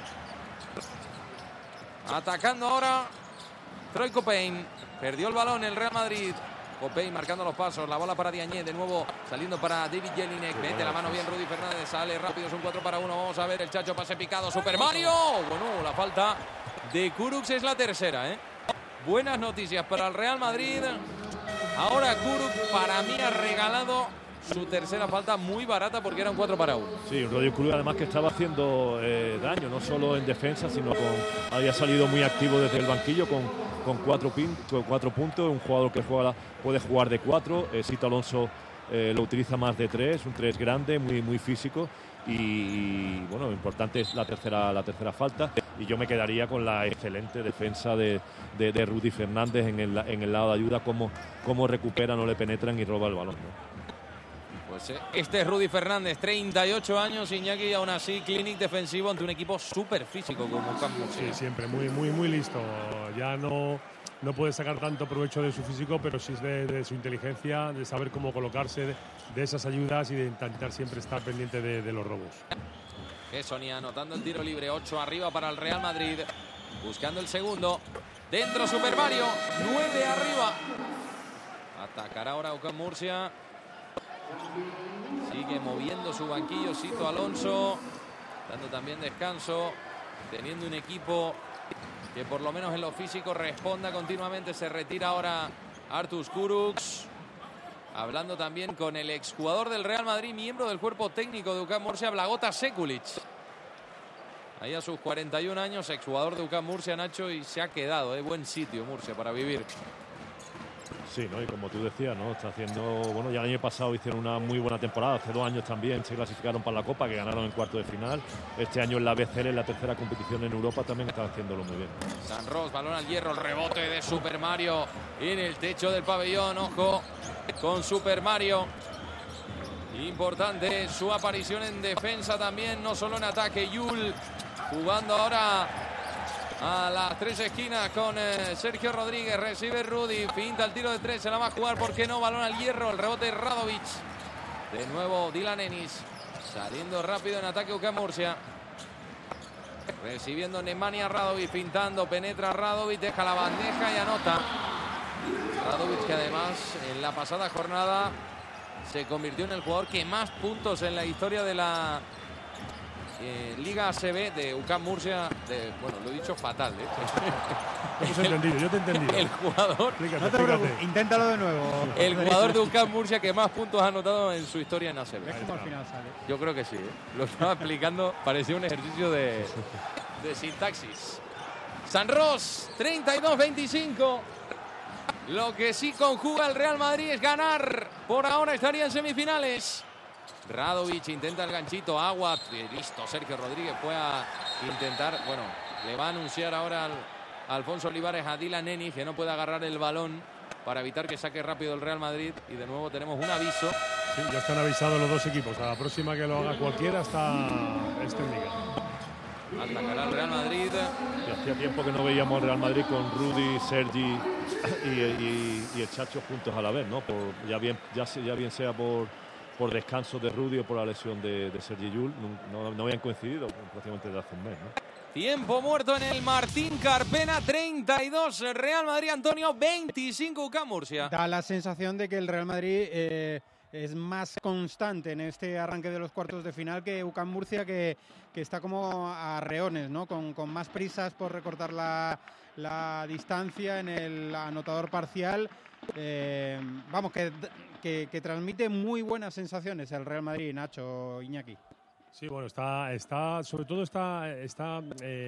Atacando ahora Troy Copain. Perdió el balón el Real Madrid. Copain marcando los pasos. La bola para Diagne. De nuevo saliendo para David Jelinek. Mete la mano bien Rudy Fernández. Sale rápido. Es un 4 para 1. Vamos a ver el Chacho. Pase picado. Super Mario. Bueno, la falta de Kurucs es la tercera, ¿eh? Buenas noticias para el Real Madrid. Ahora Kurucs para mí ha regalado su tercera falta muy barata porque era un 4 para 1. Sí, Rodrigo Kurucs además que estaba haciendo daño, no solo en defensa, sino había salido muy activo desde el banquillo con 4 puntos. Un jugador que puede jugar de 4. Sito Alonso lo utiliza más de 3, un 3 grande, muy físico. Y bueno, lo importante es la tercera falta. Y yo me quedaría con la excelente defensa de Rudy Fernández en el lado de ayuda, cómo recupera, no le penetran y roba el balón, ¿no? Pues este es Rudy Fernández, 38 años, Iñaki, y aún así clinic defensivo ante un equipo súper físico como UCAM Murcia. Sí, siempre muy listo. Ya no puede sacar tanto provecho de su físico, pero sí de su inteligencia, de saber cómo colocarse de esas ayudas y de intentar siempre estar pendiente de los robos. Sonia anotando el tiro libre, 8 arriba para el Real Madrid, buscando el segundo. Dentro Super Mario, 9 arriba. Atacará ahora UCAM Murcia. Sigue moviendo su banquillo Sito Alonso, dando también descanso, teniendo un equipo que por lo menos en lo físico responda continuamente. Se retira ahora Arturs Kurucs. Hablando también con el exjugador del Real Madrid, miembro del cuerpo técnico de UCAM Murcia, Blagota Sekulic. Ahí a sus 41 años, exjugador de UCAM Murcia, Nacho, y se ha quedado. Buen sitio Murcia para vivir. Sí, ¿no? Y como tú decías, ¿no? Está haciendo, bueno, ya el año pasado hicieron una muy buena temporada, hace 2 años también se clasificaron para la Copa, que ganaron en cuarto de final. Este año en la BCL, en la tercera competición en Europa, también están haciéndolo muy bien. San Ros, balón al hierro, el rebote de Super Mario en el techo del pabellón. Ojo con Super Mario. Importante su aparición en defensa también, no solo en ataque. Llull jugando ahora a las 3 esquinas con Sergio Rodríguez. Recibe Rudy, finta el tiro de 3, se la va a jugar, ¿por qué no? Balón al hierro, el rebote de Radovic. De nuevo Dylan Ennis, saliendo rápido en ataque UCAM Murcia. Recibiendo Nemanja Radovic, pintando, penetra Radovic, deja la bandeja y anota. Radovic, que además en la pasada jornada se convirtió en el jugador que más puntos en la historia de la Liga ACB de UCAM Murcia. Bueno, lo he dicho fatal, Yo te he entendido. El jugador. Explícate. Inténtalo de nuevo. El jugador de UCAM Murcia que más puntos ha anotado en su historia en ACB. ¿Ves cómo al final sale? Yo creo que sí. Lo estaba explicando. Parecía un ejercicio de sintaxis. San Ros, 32-25. Lo que sí conjuga el Real Madrid es ganar. Por ahora estaría en semifinales. Radovic intenta el ganchito, Agua, listo, Sergio Rodríguez fue a intentar, bueno, le va a anunciar ahora a Alfonso Olivares a Dylan Ennis, que no puede agarrar el balón para evitar que saque rápido el Real Madrid. Y de nuevo tenemos un aviso Sí, ya están avisados los dos equipos. A la próxima que lo haga cualquiera está en liga. Atacará el Real Madrid. Y hacía tiempo que no veíamos al Real Madrid con Rudy, Sergi y el Chacho juntos a la vez, ¿no? Ya bien sea por descanso de Rudy o por la lesión de Sergi Llull, no habían coincidido prácticamente desde hace un mes, ¿no? Tiempo muerto en el Martín Carpena, 32 Real Madrid, Antonio, 25 UCAM Murcia. Da la sensación de que el Real Madrid es más constante en este arranque de los cuartos de final que UCAM Murcia, que está como a reones, ¿no? Con más prisas por recortar la distancia en el anotador parcial. Vamos, que transmite muy buenas sensaciones el Real Madrid, Nacho, Iñaki. Sí, bueno, sobre todo está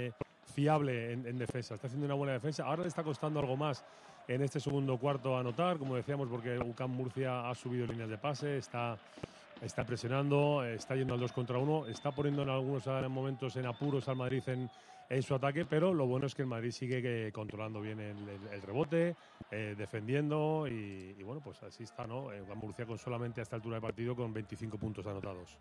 fiable en defensa, está haciendo una buena defensa. Ahora le está costando algo más en este segundo cuarto anotar, como decíamos, porque UCAM Murcia ha subido líneas de pase, está presionando, está yendo al 2 contra 1, está poniendo en algunos momentos en apuros al Madrid en su ataque, pero lo bueno es que el Madrid sigue controlando bien el rebote, defendiendo y bueno, pues así está, ¿no? UCAM Murcia con solamente a esta altura de partido con 25 puntos anotados.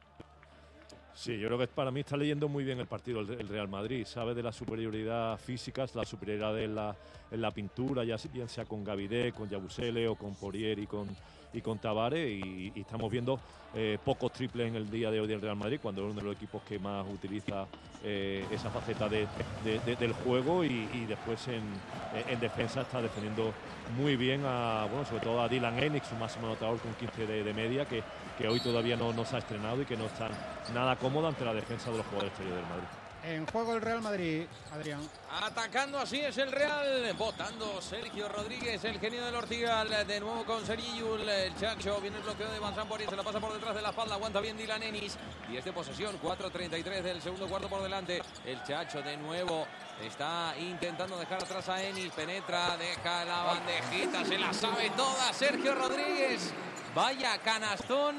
Sí, yo creo que para mí está leyendo muy bien el partido el Real Madrid. Sabe de la superioridad física, la superioridad en la pintura, ya bien sea con Gavidé, con Yabusele o con Poirier y con Tavares. Y estamos viendo pocos triples en el día de hoy del Real Madrid, cuando es uno de los equipos que más utiliza esa faceta del juego. Y después en defensa está defendiendo muy bien, sobre todo a Dylan Enix, su máximo anotador con 15 de media, que hoy todavía no se ha estrenado y que no está nada cómoda ante la defensa de los jugadores exteriores del Madrid. En juego el Real Madrid, Adrián. Atacando así es el Real, votando Sergio Rodríguez, el genio del Ortigal, de nuevo con Sergi Llull, el Chacho, viene el bloqueo de Vincent Poirier, se la pasa por detrás de la espalda, aguanta bien Dylan Ennis, 10 de posesión, 4:33 del segundo cuarto por delante, el Chacho de nuevo está intentando dejar atrás a Ennis, penetra, deja la bandejita, se la sabe toda Sergio Rodríguez, vaya canastón.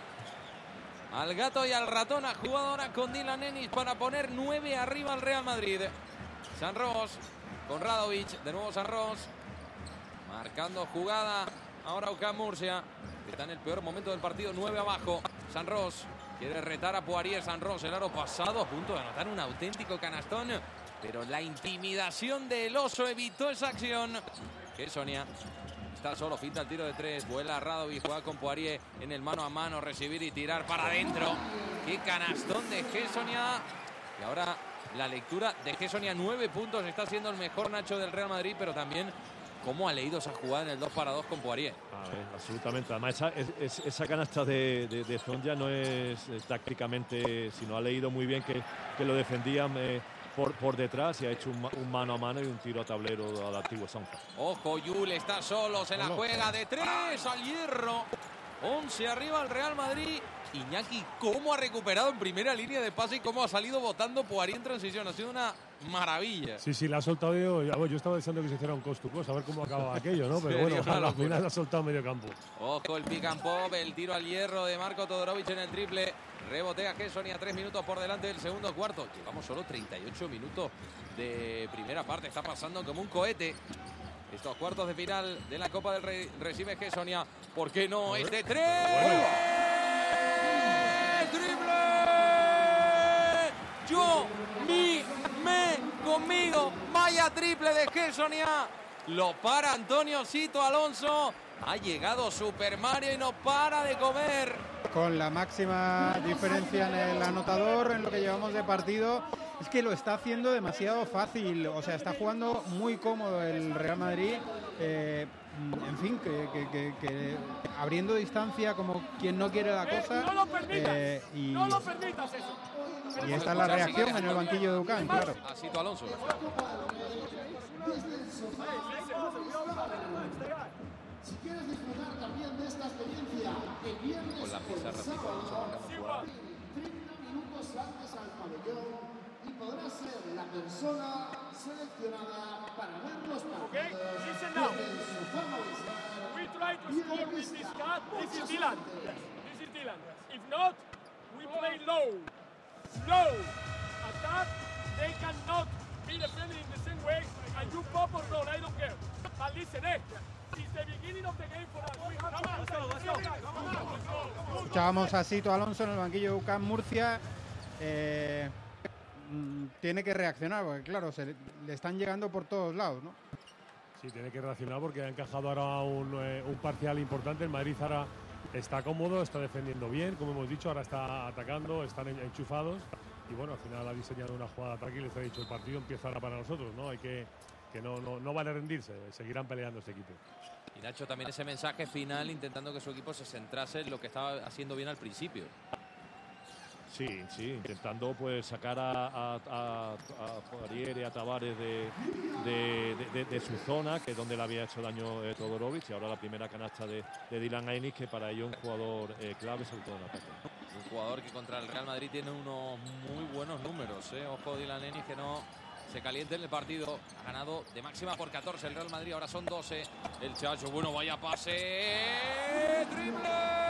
Al gato y al ratón ha jugado ahora con Dylan Ennis para poner 9 arriba al Real Madrid. San Ros con Radovic, de nuevo San Ros, marcando jugada. Ahora UCAM Murcia, está en el peor momento del partido, 9 abajo. San Ros quiere retar a Poirier. San Ros, el aro pasado, a punto de anotar un auténtico canastón, pero la intimidación del oso evitó esa acción. Que Sonia está solo, finta el tiro de 3, vuela Radovic, juega con Poirier en el mano a mano, recibir y tirar para adentro. Qué canastón de Gessonia. Y ahora la lectura de Gessonia, 9 puntos, está siendo el mejor Nacho del Real Madrid, pero también cómo ha leído esa jugada en el 2 para 2 con Poirier. Absolutamente, además esa canasta de Zonja no es tácticamente, sino ha leído muy bien que lo defendían por detrás y ha hecho un mano a mano y un tiro a tablero al antiguo Sonja. Ojo, Llull está solo, se la juega de 3 al hierro. 11 arriba al Real Madrid. Iñaki, cómo ha recuperado en primera línea de pase y cómo ha salido botando Poirier en transición. Ha sido una maravilla. Sí, la ha soltado yo estaba deseando que se hiciera un cost to cost, a ver cómo acaba aquello, ¿no? Pero bueno, al final la ha soltado medio campo. Ojo el pick and pop, el tiro al hierro de Marko Todorovic en el triple. Rebotea Gessonia, 3 minutos por delante del segundo cuarto. Llevamos solo 38 minutos de primera parte. Está pasando como un cohete. Estos cuartos de final de la Copa del Rey. Recibe Gessonia. ¿Por qué no? Es de 3. ¡Triple! Yo, conmigo. Vaya triple de Gessonia. Lo para Antonio Sito Alonso. Ha llegado Super Mario y no para de comer. Con la máxima diferencia en el anotador en lo que llevamos de partido. Es que lo está haciendo demasiado fácil. O sea, está jugando muy cómodo el Real Madrid. En fin, que abriendo distancia como quien no quiere la cosa. No lo permitas, no lo permitas eso. Y esta es la reacción en el banquillo de UCAM, claro. A Sito Alonso. Si quieres disfrutar también de esta experiencia, el viernes con la pizarra Sito Alonso marcando jugada. 30 minutos antes al pabellón y podrás ser la persona seleccionada para ver los partidos en su forma de ser. We try to score with this card. This is Dylan. This is Dylan. If not, we play low. Slow. Attack. They cannot be defending in the same way, and you pop or roll, I don't care. But listen, it's the beginning of the game for us. Let's go. Escuchábamos a Sito Alonso en el banquillo de UCAM Murcia. Tiene que reaccionar, porque claro, le están llegando por todos lados, ¿no? Sí, tiene que reaccionar porque ha encajado ahora un parcial importante. El Madrid ahora está cómodo, está defendiendo bien, como hemos dicho, ahora está atacando, están enchufados. Y bueno, al final ha diseñado una jugada de ataque y les ha dicho el partido empieza ahora para nosotros, ¿no? Hay que no van a rendirse, seguirán peleando este equipo. Y Nacho, también ese mensaje final intentando que su equipo se centrase en lo que estaba haciendo bien al principio. Sí, intentando pues sacar a Poirier y a Tavares de su zona, que es donde le había hecho daño Todorovic, y ahora la primera canasta de Dylan Ennis, que para ello es un jugador clave, sobre todo en ataque. Un jugador que contra el Real Madrid tiene unos muy buenos números, ¿eh? Ojo, Dylan Ennis, que no se caliente en el partido. Ha ganado de máxima por 14 el Real Madrid, ahora son 12. El Chacho, bueno, vaya pase. ¡Triple!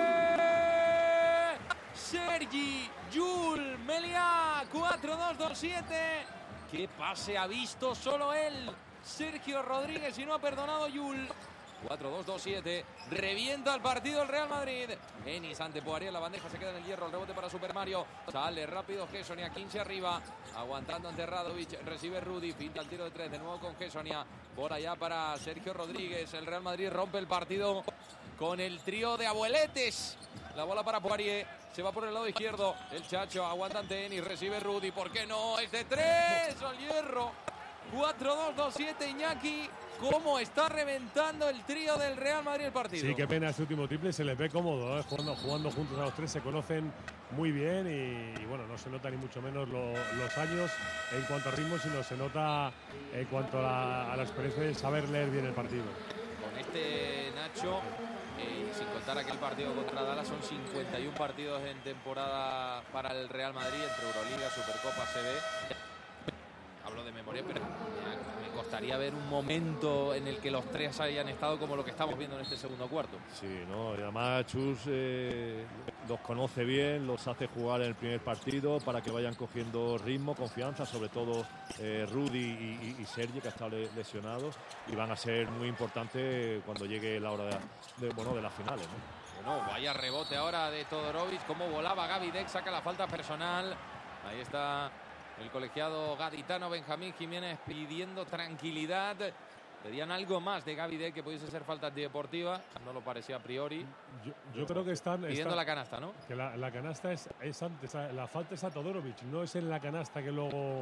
Sergi Yul Meliá, 4-2-2-7. ¡Qué pase ha visto solo él! Sergio Rodríguez, y no ha perdonado Yul. 4-2-2-7. Revienta el partido el Real Madrid. Ennis ante Poirier, la bandeja se queda en el hierro. El rebote para Super Mario. Sale rápido Gessonia, 15 arriba. Aguantando ante Radovic. Recibe Rudy. Pinta el tiro de 3. De nuevo con Gessonia. Por allá para Sergio Rodríguez. El Real Madrid rompe el partido con el trío de abueletes. La bola para Poirier. Se va por el lado izquierdo. El Chacho aguanta ante Ennis. Recibe Rudy. ¿Por qué no? Es de 3 al hierro. 4-2-2-7. Iñaki. ¿Cómo está reventando el trío del Real Madrid el partido? Sí, qué pena este último triple. Se les ve cómodo, ¿eh? Jugando juntos a los tres. Se conocen muy bien y bueno, no se nota ni mucho menos los años en cuanto a ritmo, sino se nota en cuanto a la experiencia de saber leer bien el partido. Con este Nacho, sin contar aquel partido contra Dallas, son 51 partidos en temporada para el Real Madrid entre Euroliga, Supercopa, CB. Hablo de memoria, pero me costaría ver un momento en el que los tres hayan estado como lo que estamos viendo en este segundo cuarto. Sí, ¿no? Y además Chus los conoce bien, los hace jugar en el primer partido para que vayan cogiendo ritmo, confianza, sobre todo Rudy y Sergi, que ha estado lesionados, y van a ser muy importantes cuando llegue la hora de las finales, ¿no? Bueno, vaya rebote ahora de Todorovic, cómo volaba Gaby Deck, saca la falta personal. Ahí está el colegiado gaditano Benjamín Jiménez pidiendo tranquilidad. Pedían algo más de Gaby Deck, que pudiese ser falta antideportiva. No lo parecía a priori. Yo creo que están pidiendo la canasta, ¿no? Que la canasta es antes. La falta es a Todorovic, no es en la canasta que luego.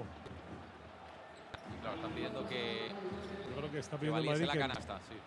Y claro, están pidiendo que. Yo creo que está pidiendo que Madrid la canasta, sí.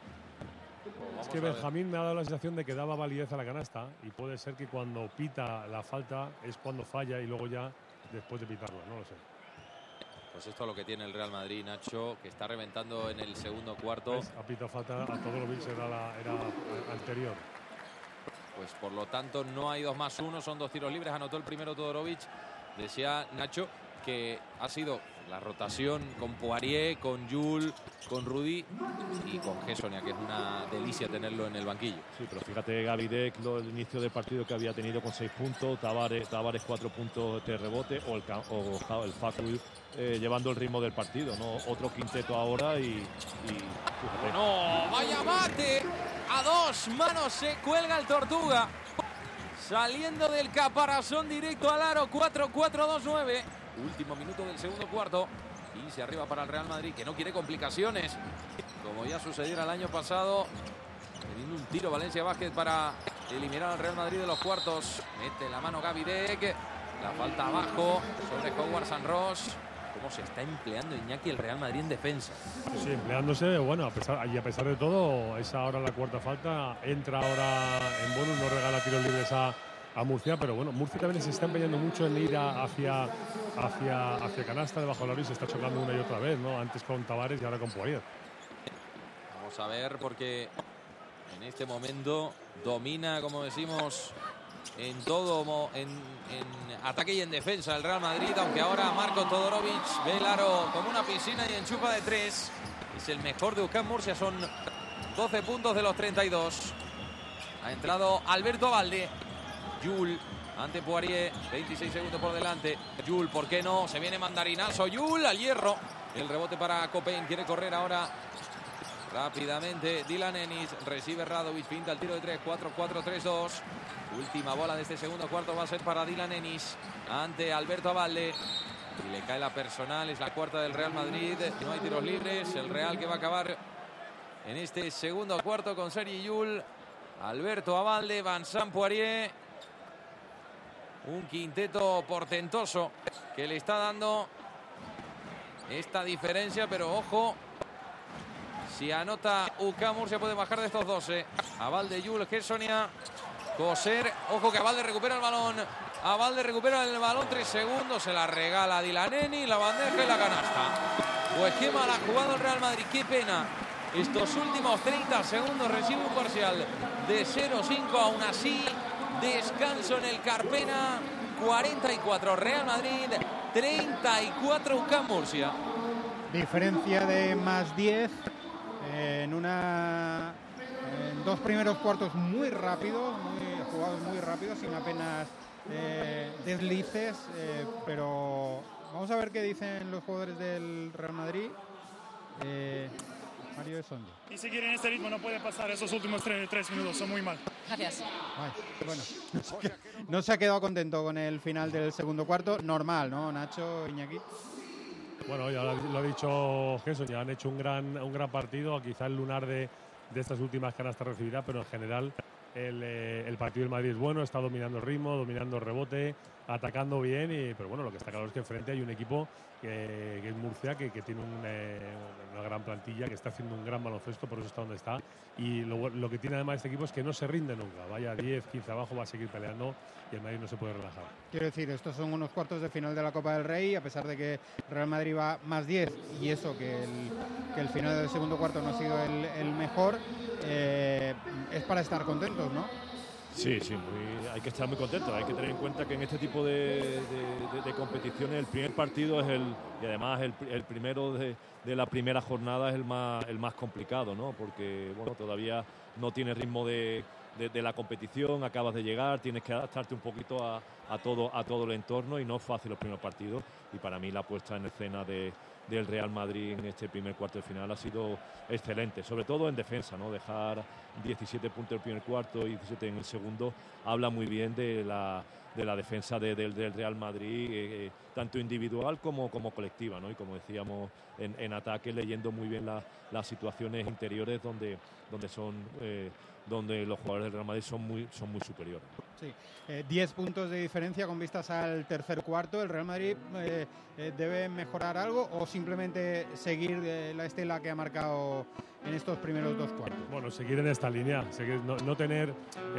Es que Benjamín me ha dado la sensación de que daba validez a la canasta y puede ser que cuando pita la falta es cuando falla y luego ya después de pitarlo, no lo sé. Pues esto es lo que tiene el Real Madrid, Nacho, que está reventando en el segundo cuarto. ¿Ves? Ha pitado falta a Todorovic, era anterior. Pues por lo tanto no hay 2+1, son 2 tiros libres. Anotó el primero Todorovic. Decía Nacho que ha sido la rotación con Poirier, con Yul, con Rudy y con Gessonia, que es una delicia tenerlo en el banquillo. Sí, pero fíjate Gaby Deck, el inicio del partido que había tenido con 6 puntos, Tavares 4 puntos de rebote, o el Facu llevando el ritmo del partido, ¿no? Otro quinteto ahora y fíjate. ¡No! ¡Vaya mate! A 2 manos se cuelga el Tortuga. Saliendo del caparazón directo al aro, 4-4-2-9. Último minuto del segundo cuarto. 15 arriba para el Real Madrid, que no quiere complicaciones, como ya sucediera el año pasado. Teniendo un tiro Valencia Vázquez para eliminar al Real Madrid de los cuartos. Mete la mano Gaby Deck. La falta abajo sobre Howard San Ross. Cómo se está empleando Iñaki el Real Madrid en defensa. Sí, empleándose, bueno, a pesar de todo, es ahora la cuarta falta. Entra ahora en bonus, no regala tiros libres a Murcia, pero bueno, Murcia también se está empeñando mucho en ir hacia canasta debajo de la orilla. Se está chocando una y otra vez, ¿no? Antes con Tavares y ahora con Poirier. Vamos a ver, porque en este momento domina, como decimos, en todo, en ataque y en defensa el Real Madrid, aunque ahora Marko Todorovic ve el aro como una piscina y enchufa de 3. Es el mejor de UCAM Murcia, son 12 puntos de los 32. Ha entrado Alberto Abalde. Yul ante Poirier, 26 segundos por delante. Yul, ¿por qué no? Se viene mandarinazo. Yul al hierro. El rebote para Copain. Quiere correr ahora rápidamente Dylan Ennis. Recibe Radovic. Pinta el tiro de 3. 4-4-3-2. Última bola de este segundo cuarto va a ser para Dylan Ennis ante Alberto Abalde. Y le cae la personal. Es la cuarta del Real Madrid. No hay tiros libres. El Real que va a acabar en este segundo cuarto con Sergi Yul, Alberto Abalde, Vincent Poirier. Un quinteto portentoso que le está dando esta diferencia, pero ojo, si anota UK Murcia puede bajar de estos 12. Abalde, Yul, Gessonia, Coser. Ojo que Abalde recupera el balón. Abalde recupera el balón, 3 segundos, se la regala a Dilaneni, la bandeja y la canasta. Pues qué mal ha jugado el Real Madrid, qué pena. Estos últimos 30 segundos recibe un parcial de 0-5, aún así descanso en el Carpena. 44 Real Madrid, 34 UCAM Murcia. Diferencia de más 10 en dos primeros cuartos muy rápidos, jugados muy rápidos, sin apenas deslices, pero vamos a ver qué dicen los jugadores del Real Madrid. Mario de Sonde. Y seguir en este ritmo no puede pasar esos últimos 3 minutos, son muy mal. Gracias. Ay, bueno, no se ha quedado contento con el final del segundo cuarto. Normal, ¿no, Nacho, Iñaki? Bueno, ya lo ha dicho Jesús, ya han hecho un gran partido. Quizá el lunar de estas últimas canastas recibirá, pero en general el partido del Madrid es bueno, está dominando el ritmo, dominando el rebote, atacando bien, pero bueno, lo que está claro es que enfrente hay un equipo que es Murcia, que tiene una gran plantilla, que está haciendo un gran baloncesto, por eso está donde está. Y lo que tiene además este equipo es que no se rinde nunca. Vaya 10, 15 abajo, va a seguir peleando y el Madrid no se puede relajar. Quiero decir, estos son unos cuartos de final de la Copa del Rey, a pesar de que Real Madrid va más 10 y eso, que el final del segundo cuarto no ha sido el mejor, es para estar contentos, ¿no? Sí, hay que estar muy contentos. Hay que tener en cuenta que en este tipo de competiciones el primer partido es y además el primero de la primera jornada es el más complicado, ¿no? Porque bueno, todavía no tiene ritmo de la competición, acabas de llegar, tienes que adaptarte un poquito a todo el entorno y no es fácil los primeros partidos. Y para mí la puesta en escena del Real Madrid en este primer cuarto de final ha sido excelente, sobre todo en defensa, ¿no? Dejar 17 puntos en el primer cuarto y 17 en el segundo habla muy bien de la defensa del Real Madrid, tanto individual como colectiva, ¿no? Y como decíamos, en ataque, leyendo muy bien las situaciones interiores donde los jugadores del Real Madrid son muy superiores. Sí, 10 puntos de diferencia con vistas al tercer cuarto. ¿El Real Madrid debe mejorar algo o simplemente seguir la estela que ha marcado en estos primeros dos cuartos? Bueno, seguir en esta línea, no tener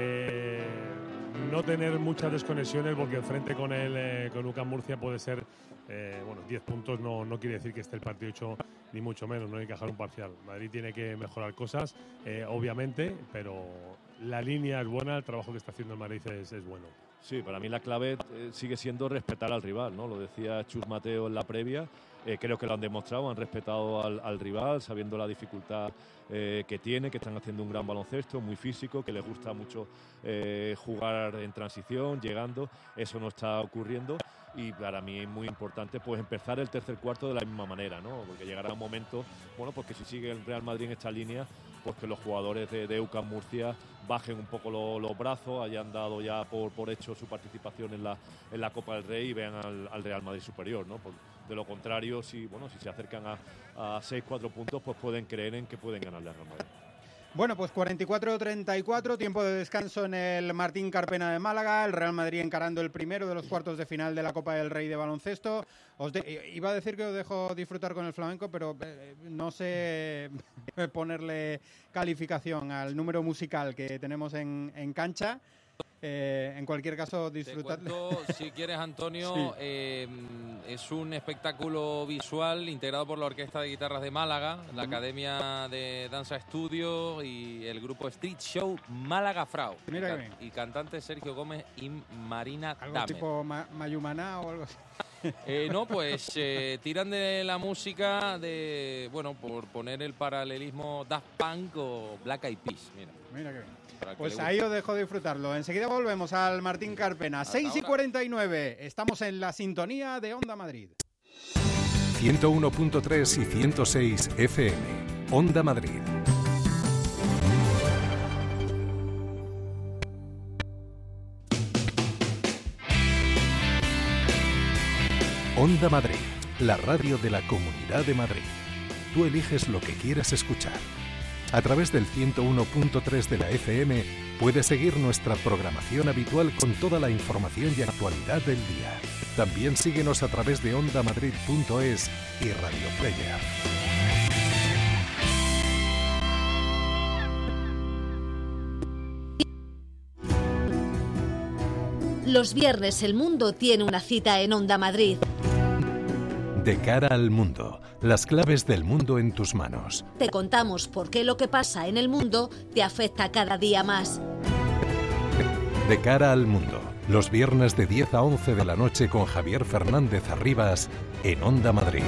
muchas desconexiones, porque enfrente con UCAM Murcia puede ser 10 puntos no quiere decir que esté el partido hecho, ni mucho menos, no hay que dejar un parcial. Madrid tiene que mejorar cosas, obviamente, pero la línea es buena, el trabajo que está haciendo el Madrid es bueno. Sí, para mí la clave sigue siendo respetar al rival, ¿no? Lo decía Chus Mateo en la previa. Creo que lo han demostrado, han respetado al rival, sabiendo la dificultad que tiene, que están haciendo un gran baloncesto, muy físico, que les gusta mucho jugar en transición, llegando. Eso no está ocurriendo y para mí es muy importante pues empezar el tercer cuarto de la misma manera, ¿no? Porque llegará un momento, bueno, pues que si sigue el Real Madrid en esta línea, pues que los jugadores de UCAM Murcia bajen un poco los brazos, hayan dado ya por hecho su participación en la Copa del Rey y vean al Real Madrid superior, ¿no? De lo contrario, si se acercan a 6-4 puntos, pues pueden creer en que pueden ganarle al Real Madrid. Bueno, pues 44-34, tiempo de descanso en el Martín Carpena de Málaga, el Real Madrid encarando el primero de los cuartos de final de la Copa del Rey de baloncesto. Iba a decir que os dejo disfrutar con el flamenco, pero no sé ponerle calificación al número musical que tenemos en cancha. En cualquier caso, disfrutar. Te cuento, si quieres, Antonio, sí. Es un espectáculo visual integrado por la Orquesta de Guitarras de Málaga, la Academia de Danza Estudio y el grupo Street Show Málaga Frau. Mira bien. Y cantante Sergio Gómez y Marina ¿Algo Damer. tipo Mayumaná o algo así? No, pues tiran de la música de, bueno, por poner el paralelismo, Daft Punk o Black Eyed Peas. Mira qué bien. Pues ahí os dejo disfrutarlo. Enseguida volvemos al Martín Carpena. 6:49. Estamos en la sintonía de Onda Madrid. 101.3 y 106 FM. Onda Madrid. Onda Madrid, la radio de la Comunidad de Madrid. Tú eliges lo que quieres escuchar. A través del 101.3 de la FM puedes seguir nuestra programación habitual con toda la información y actualidad del día. También síguenos a través de ondamadrid.es y Radio Player. Los viernes el mundo tiene una cita en Onda Madrid. De cara al mundo, las claves del mundo en tus manos. Te contamos por qué lo que pasa en el mundo te afecta cada día más. De cara al mundo, los viernes de 10 a 11 de la noche con Javier Fernández Arribas en Onda Madrid.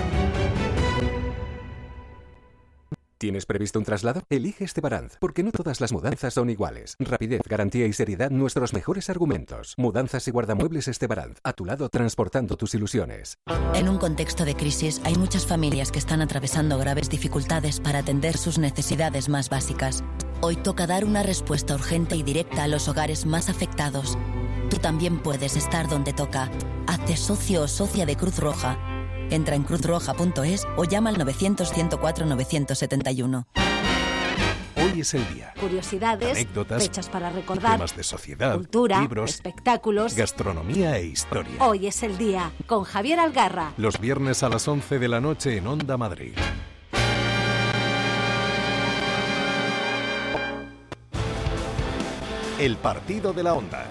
¿Tienes previsto un traslado? Elige Estebaranz, porque no todas las mudanzas son iguales. Rapidez, garantía y seriedad, nuestros mejores argumentos. Mudanzas y guardamuebles Estebaranz, a tu lado transportando tus ilusiones. En un contexto de crisis, hay muchas familias que están atravesando graves dificultades para atender sus necesidades más básicas. Hoy toca dar una respuesta urgente y directa a los hogares más afectados. Tú también puedes estar donde toca. Hazte socio o socia de Cruz Roja. Entra en cruzroja.es o llama al 900-104-971. Hoy es el día. Curiosidades, anécdotas, fechas para recordar, temas de sociedad, cultura, libros, espectáculos, gastronomía e historia. Hoy es el día, con Javier Algarra. Los viernes a las 11 de la noche en Onda Madrid. El partido de la Onda.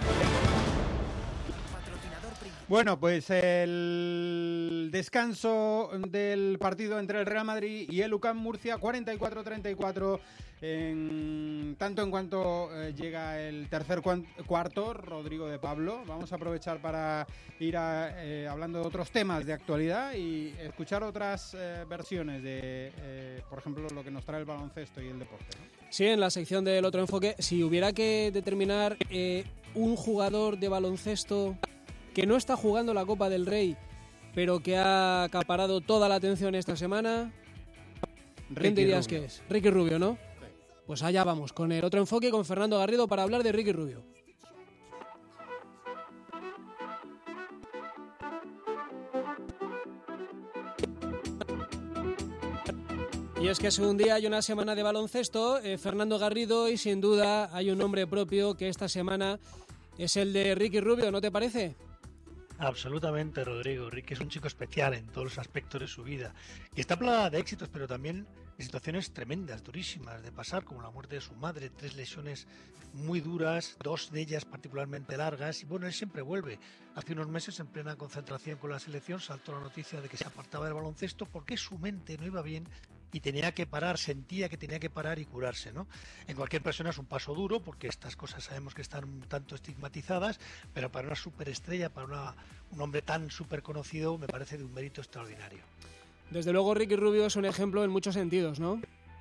Bueno, pues el descanso del partido entre el Real Madrid y el UCAM Murcia, 44-34, tanto en cuanto llega el tercer cuarto, Rodrigo de Pablo. Vamos a aprovechar para ir hablando de otros temas de actualidad y escuchar otras versiones de, por ejemplo, lo que nos trae el baloncesto y el deporte, ¿no? Sí, en la sección del otro enfoque, si hubiera que determinar un jugador de baloncesto que no está jugando la Copa del Rey, pero que ha acaparado toda la atención esta semana, ¿quién dirías que es? Ricky Rubio, ¿no? Sí. Pues allá vamos, con el otro enfoque, con Fernando Garrido, para hablar de Ricky Rubio. Y es que es un día y una semana de baloncesto, Fernando Garrido, y sin duda hay un nombre propio que esta semana es el de Ricky Rubio, ¿no te parece? Absolutamente, Rodrigo. Ricky es un chico especial en todos los aspectos de su vida. Y está plagada de éxitos, pero también de situaciones tremendas, durísimas de pasar, como la muerte de su madre, 3 lesiones muy duras, 2 de ellas particularmente largas. Y bueno, él siempre vuelve. Hace unos meses, en plena concentración con la selección, saltó la noticia de que se apartaba del baloncesto porque su mente no iba bien y tenía que parar, sentía que tenía que parar y curarse, ¿no? En cualquier persona es un paso duro, porque estas cosas sabemos que están un tanto estigmatizadas, pero para una superestrella, para un hombre tan súper conocido, me parece de un mérito extraordinario. Desde luego Ricky Rubio es un ejemplo en muchos sentidos, ¿no?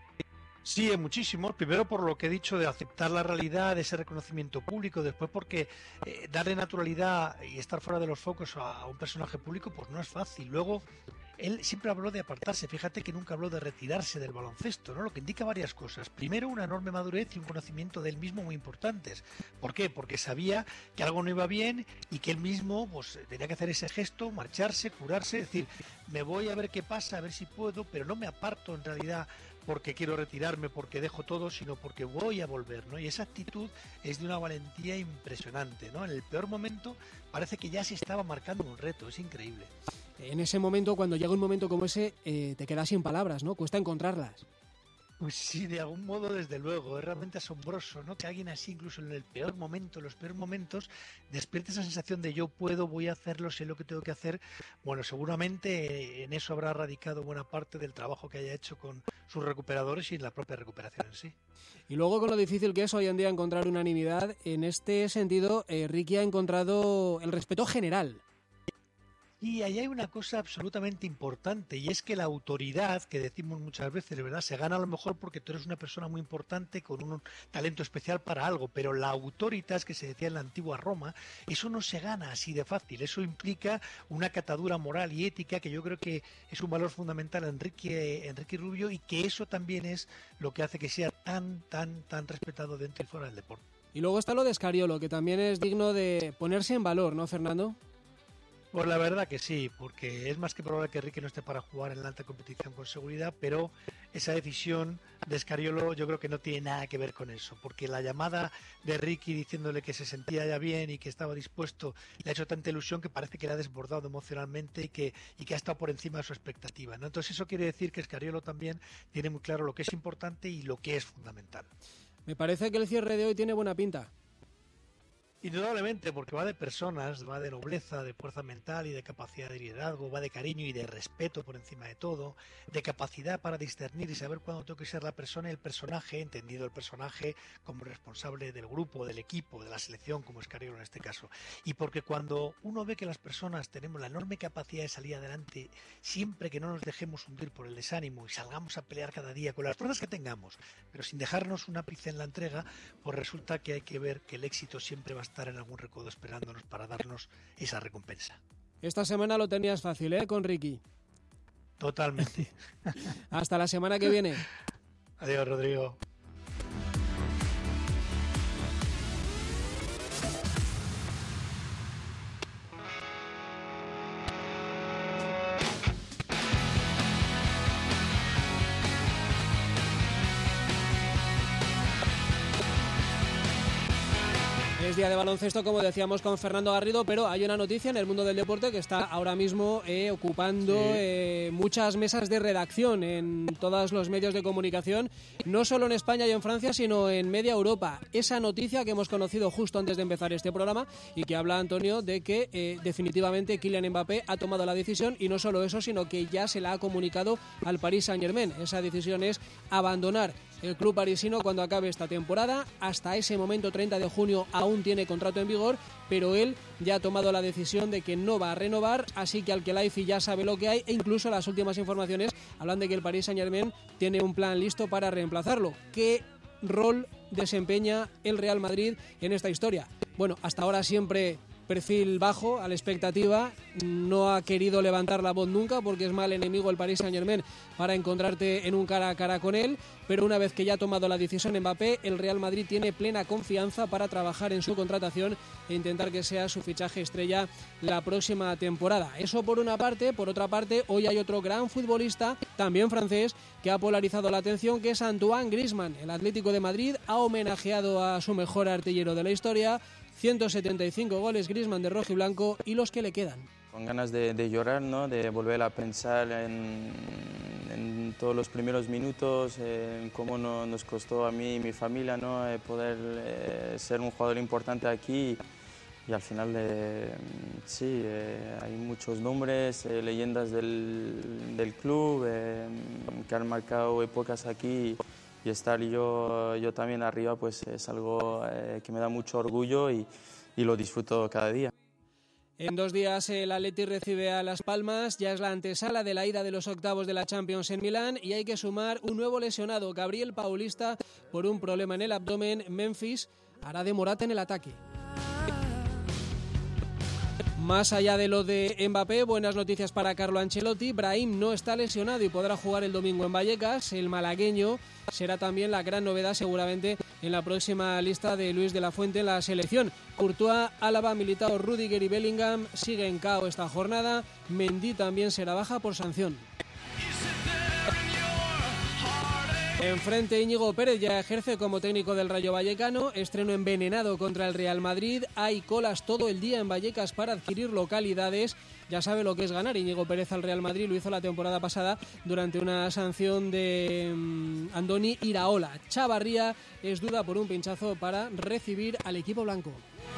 Sí, en muchísimo. Primero por lo que he dicho de aceptar la realidad, de ese reconocimiento público. Después porque darle naturalidad y estar fuera de los focos a un personaje público pues no es fácil. Luego, él siempre habló de apartarse. Fíjate que nunca habló de retirarse del baloncesto, ¿no? Lo que indica varias cosas. Primero, una enorme madurez y un conocimiento de él mismo muy importantes. ¿Por qué? Porque sabía que algo no iba bien y que él mismo pues tenía que hacer ese gesto, marcharse, curarse, es decir, me voy a ver qué pasa, a ver si puedo, pero no me aparto en realidad porque quiero retirarme, porque dejo todo, sino porque voy a volver, ¿no? Y esa actitud es de una valentía impresionante, ¿no? En el peor momento parece que ya se estaba marcando un reto, es increíble. En ese momento, cuando llega un momento como ese, te quedas sin palabras, ¿no? Cuesta encontrarlas. Pues sí, de algún modo, desde luego, es realmente asombroso, ¿no? Que alguien así, incluso en el peor momento, en los peores momentos, despierte esa sensación de yo puedo, voy a hacerlo, sé lo que tengo que hacer. Bueno, seguramente en eso habrá radicado buena parte del trabajo que haya hecho con sus recuperadores y en la propia recuperación en sí. Y luego, con lo difícil que es hoy en día encontrar unanimidad, en este sentido, Ricky ha encontrado el respeto general. Y ahí hay una cosa absolutamente importante, y es que la autoridad, que decimos muchas veces, ¿verdad?, se gana a lo mejor porque tú eres una persona muy importante con un talento especial para algo, pero la autoritas, que se decía en la antigua Roma, eso no se gana así de fácil. Eso implica una catadura moral y ética que yo creo que es un valor fundamental en Enrique Rubio, y que eso también es lo que hace que sea tan respetado dentro y fuera del deporte. Y luego está lo de Scariolo, que también es digno de ponerse en valor, ¿no, Fernando? Pues la verdad que sí, porque es más que probable que Ricky no esté para jugar en la alta competición con seguridad, pero esa decisión de Scariolo yo creo que no tiene nada que ver con eso, porque la llamada de Ricky diciéndole que se sentía ya bien y que estaba dispuesto le ha hecho tanta ilusión que parece que le ha desbordado emocionalmente y que ha estado por encima de su expectativa, ¿no? Entonces eso quiere decir que Scariolo también tiene muy claro lo que es importante y lo que es fundamental. Me parece que el cierre de hoy tiene buena pinta. Indudablemente, porque va de personas, va de nobleza, de fuerza mental y de capacidad de liderazgo, va de cariño y de respeto por encima de todo, de capacidad para discernir y saber cuándo tengo que ser la persona y el personaje, entendido el personaje como responsable del grupo, del equipo, de la selección, como Scariolo en este caso. Y porque cuando uno ve que las personas tenemos la enorme capacidad de salir adelante, siempre que no nos dejemos hundir por el desánimo y salgamos a pelear cada día con las fuerzas que tengamos, pero sin dejarnos un ápice en la entrega, pues resulta que hay que ver que el éxito siempre va a estar en algún recodo esperándonos para darnos esa recompensa. Esta semana lo tenías fácil, ¿eh?, con Ricky. Totalmente. Hasta la semana que viene. Adiós, Rodrigo. Es día de baloncesto, como decíamos con Fernando Garrido, pero hay una noticia en el mundo del deporte que está ahora mismo ocupando muchas mesas de redacción en todos los medios de comunicación, no solo en España y en Francia, sino en media Europa. Esa noticia que hemos conocido justo antes de empezar este programa y que habla Antonio de que definitivamente Kylian Mbappé ha tomado la decisión, y no solo eso, sino que ya se la ha comunicado al Paris Saint-Germain. Esa decisión es abandonar el club parisino cuando acabe esta temporada. Hasta ese momento, 30 de junio, aún tiene contrato en vigor, pero él ya ha tomado la decisión de que no va a renovar, así que Al-Khelaifi ya sabe lo que hay, e incluso las últimas informaciones hablan de que el Paris Saint-Germain tiene un plan listo para reemplazarlo. ¿Qué rol desempeña el Real Madrid en esta historia? Bueno, hasta ahora siempre perfil bajo, a la expectativa, no ha querido levantar la voz nunca porque es mal enemigo el Paris Saint-Germain para encontrarte en un cara a cara con él, pero una vez que ya ha tomado la decisión Mbappé, el Real Madrid tiene plena confianza para trabajar en su contratación e intentar que sea su fichaje estrella la próxima temporada. Eso por una parte. Por otra parte, hoy hay otro gran futbolista, también francés, que ha polarizado la atención, que es Antoine Griezmann. El Atlético de Madrid ha homenajeado a su mejor artillero de la historia. 175 goles Griezmann de rojo y blanco, y los que le quedan. Con ganas de llorar, ¿no?, de volver a pensar en todos los primeros minutos, en cómo nos costó a mí y mi familia, ¿no?, poder ser un jugador importante aquí. Y al final, sí, hay muchos nombres, leyendas del club que han marcado épocas aquí. Y estar yo también arriba, pues es algo que me da mucho orgullo y lo disfruto cada día. En 2 días el Atleti recibe a Las Palmas, ya es la antesala de la ida de los octavos de la Champions en Milán, y hay que sumar un nuevo lesionado, Gabriel Paulista, por un problema en el abdomen. Memphis hará de Morata en el ataque. Más allá de lo de Mbappé, buenas noticias para Carlo Ancelotti. Brahim no está lesionado y podrá jugar el domingo en Vallecas. El malagueño será también la gran novedad seguramente en la próxima lista de Luis de la Fuente en la selección. Courtois, Álava, Militao, Rudiger y Bellingham siguen KO esta jornada. Mendy también será baja por sanción. Enfrente, Íñigo Pérez ya ejerce como técnico del Rayo Vallecano. Estreno envenenado contra el Real Madrid. Hay colas todo el día en Vallecas para adquirir localidades. Ya sabe lo que es ganar Íñigo Pérez al Real Madrid. Lo hizo la temporada pasada durante una sanción de Andoni Iraola. Chavarría es duda por un pinchazo para recibir al equipo blanco.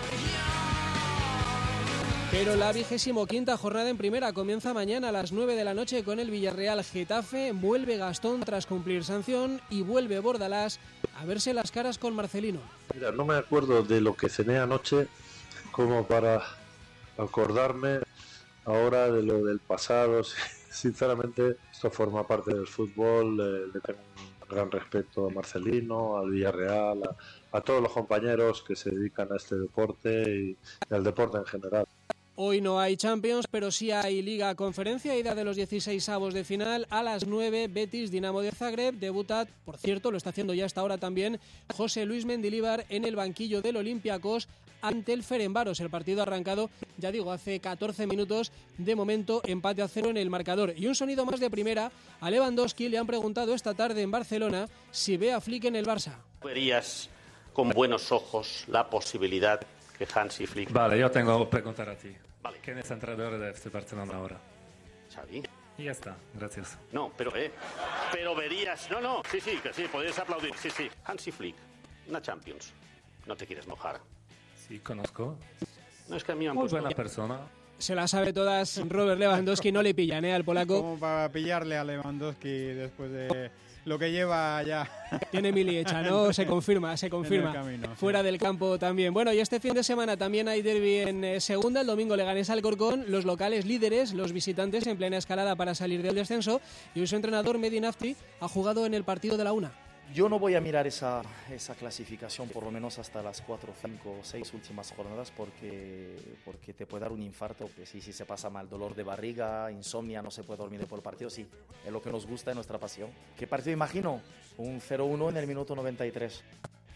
Pero la 25ª jornada en primera comienza mañana a las 9 de la noche con el Villarreal Getafe. Vuelve Gastón tras cumplir sanción y vuelve Bordalás a verse las caras con Marcelino. Mira, no me acuerdo de lo que cené anoche como para acordarme ahora de lo del pasado. Sinceramente, esto forma parte del fútbol. Le tengo un gran respeto a Marcelino, al Villarreal, a todos los compañeros que se dedican a este deporte y al deporte en general. Hoy no hay Champions, pero sí hay Liga Conferencia, ida de los 16avos de final. A las 9, Betis Dinamo de Zagreb. Debuta, por cierto, lo está haciendo ya hasta ahora también, José Luis Mendilibar en el banquillo del Olympiacos ante el Ferencváros. El partido ha arrancado, ya digo, hace 14 minutos. De momento, empate a 0 en el marcador. Y un sonido más de primera. A Lewandowski le han preguntado esta tarde en Barcelona si ve a Flick en el Barça. ¿Verías con buenos ojos la posibilidad que Hansi Flick... Vale, yo tengo que preguntar a ti. Vale. ¿Quién es el entrenador de FC Barcelona ahora? Xavi. Y ya está, gracias. No, pero verías... No, sí, que sí, podéis aplaudir. Sí. Hansi Flick, una Champions. No te quieres mojar. Sí, conozco. No, es que a mí me han Muy puesto... buena persona. Se la sabe todas Robert Lewandowski, no le pillan al polaco. Como para pillarle a Lewandowski después de lo que lleva ya. Tiene mili hecha, ¿no? Se confirma. En el camino, Fuera sí. del campo también. Bueno, y este fin de semana también hay derbi en segunda. El domingo Leganés Alcorcón, los locales líderes, los visitantes en plena escalada para salir del descenso. Y hoy su entrenador, Mehdi Nafti, ha jugado en el partido de la una. Yo no voy a mirar esa clasificación por lo menos hasta las 4, 5, 6 últimas jornadas porque te puede dar un infarto, que sí se pasa mal, dolor de barriga, insomnia, no se puede dormir por el partido, sí, es lo que nos gusta, es nuestra pasión. ¿Qué partido imagino? Un 0-1 en el minuto 93.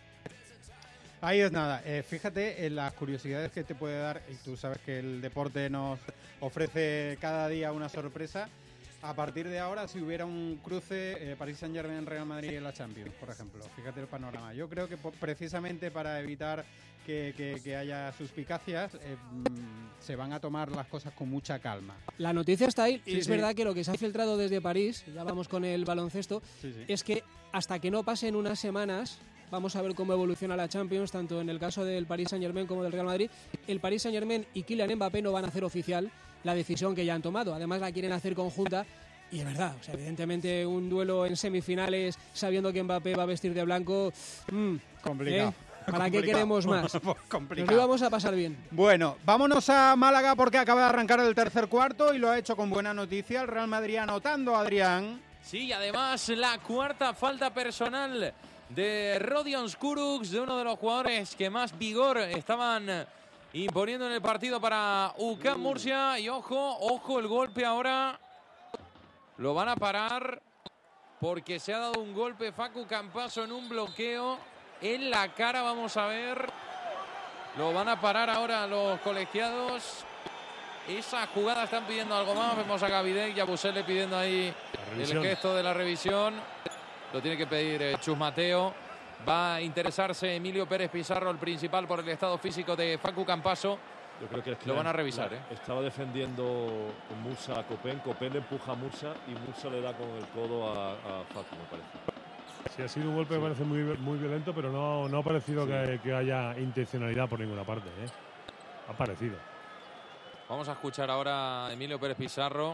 Ahí es nada, fíjate en las curiosidades que te puede dar, y tú sabes que el deporte nos ofrece cada día una sorpresa. A partir de ahora, si hubiera un cruce Paris Saint-Germain-Real Madrid en la Champions, por ejemplo, fíjate el panorama. Yo creo que precisamente para evitar que haya suspicacias, se van a tomar las cosas con mucha calma. La noticia está ahí, Sí, es sí. verdad que lo que se ha filtrado desde París, ya vamos con el baloncesto, es que hasta que no pasen unas semanas, vamos a ver cómo evoluciona la Champions, tanto en el caso del Paris Saint-Germain como del Real Madrid. El Paris Saint-Germain y Kylian Mbappé no van a hacer oficial la decisión que ya han tomado. Además la quieren hacer conjunta y es verdad, o sea, evidentemente un duelo en semifinales sabiendo que Mbappé va a vestir de blanco, complicado. ¿Para qué queremos más? Complicado. Nos lo vamos a pasar bien. Bueno, vámonos a Málaga porque acaba de arrancar el tercer cuarto y lo ha hecho con buena noticia. El Real Madrid anotando, Adrián. Sí, y además la cuarta falta personal de Rodion Skurucs, de uno de los jugadores que más vigor estaban imponiendo en el partido para UCAM Murcia. Y ojo el golpe ahora. Lo van a parar porque se ha dado un golpe Facu Campaso en un bloqueo en la cara. Vamos a ver. Lo van a parar ahora los colegiados. Esa jugada están pidiendo algo más. Vemos a Gavidec y a Busele pidiendo ahí el gesto de la revisión. Lo tiene que pedir Chus Mateo. Va a interesarse Emilio Pérez Pizarro, el principal, por el estado físico de Facu Campaso. Yo creo que lo van a revisar. Estaba defendiendo Musa a Copen. Copen le empuja a Musa y Musa le da con el codo a Facu, me parece. Sí, ha sido un golpe que parece muy violento, pero no ha parecido que haya intencionalidad por ninguna parte. Ha parecido. Vamos a escuchar ahora a Emilio Pérez Pizarro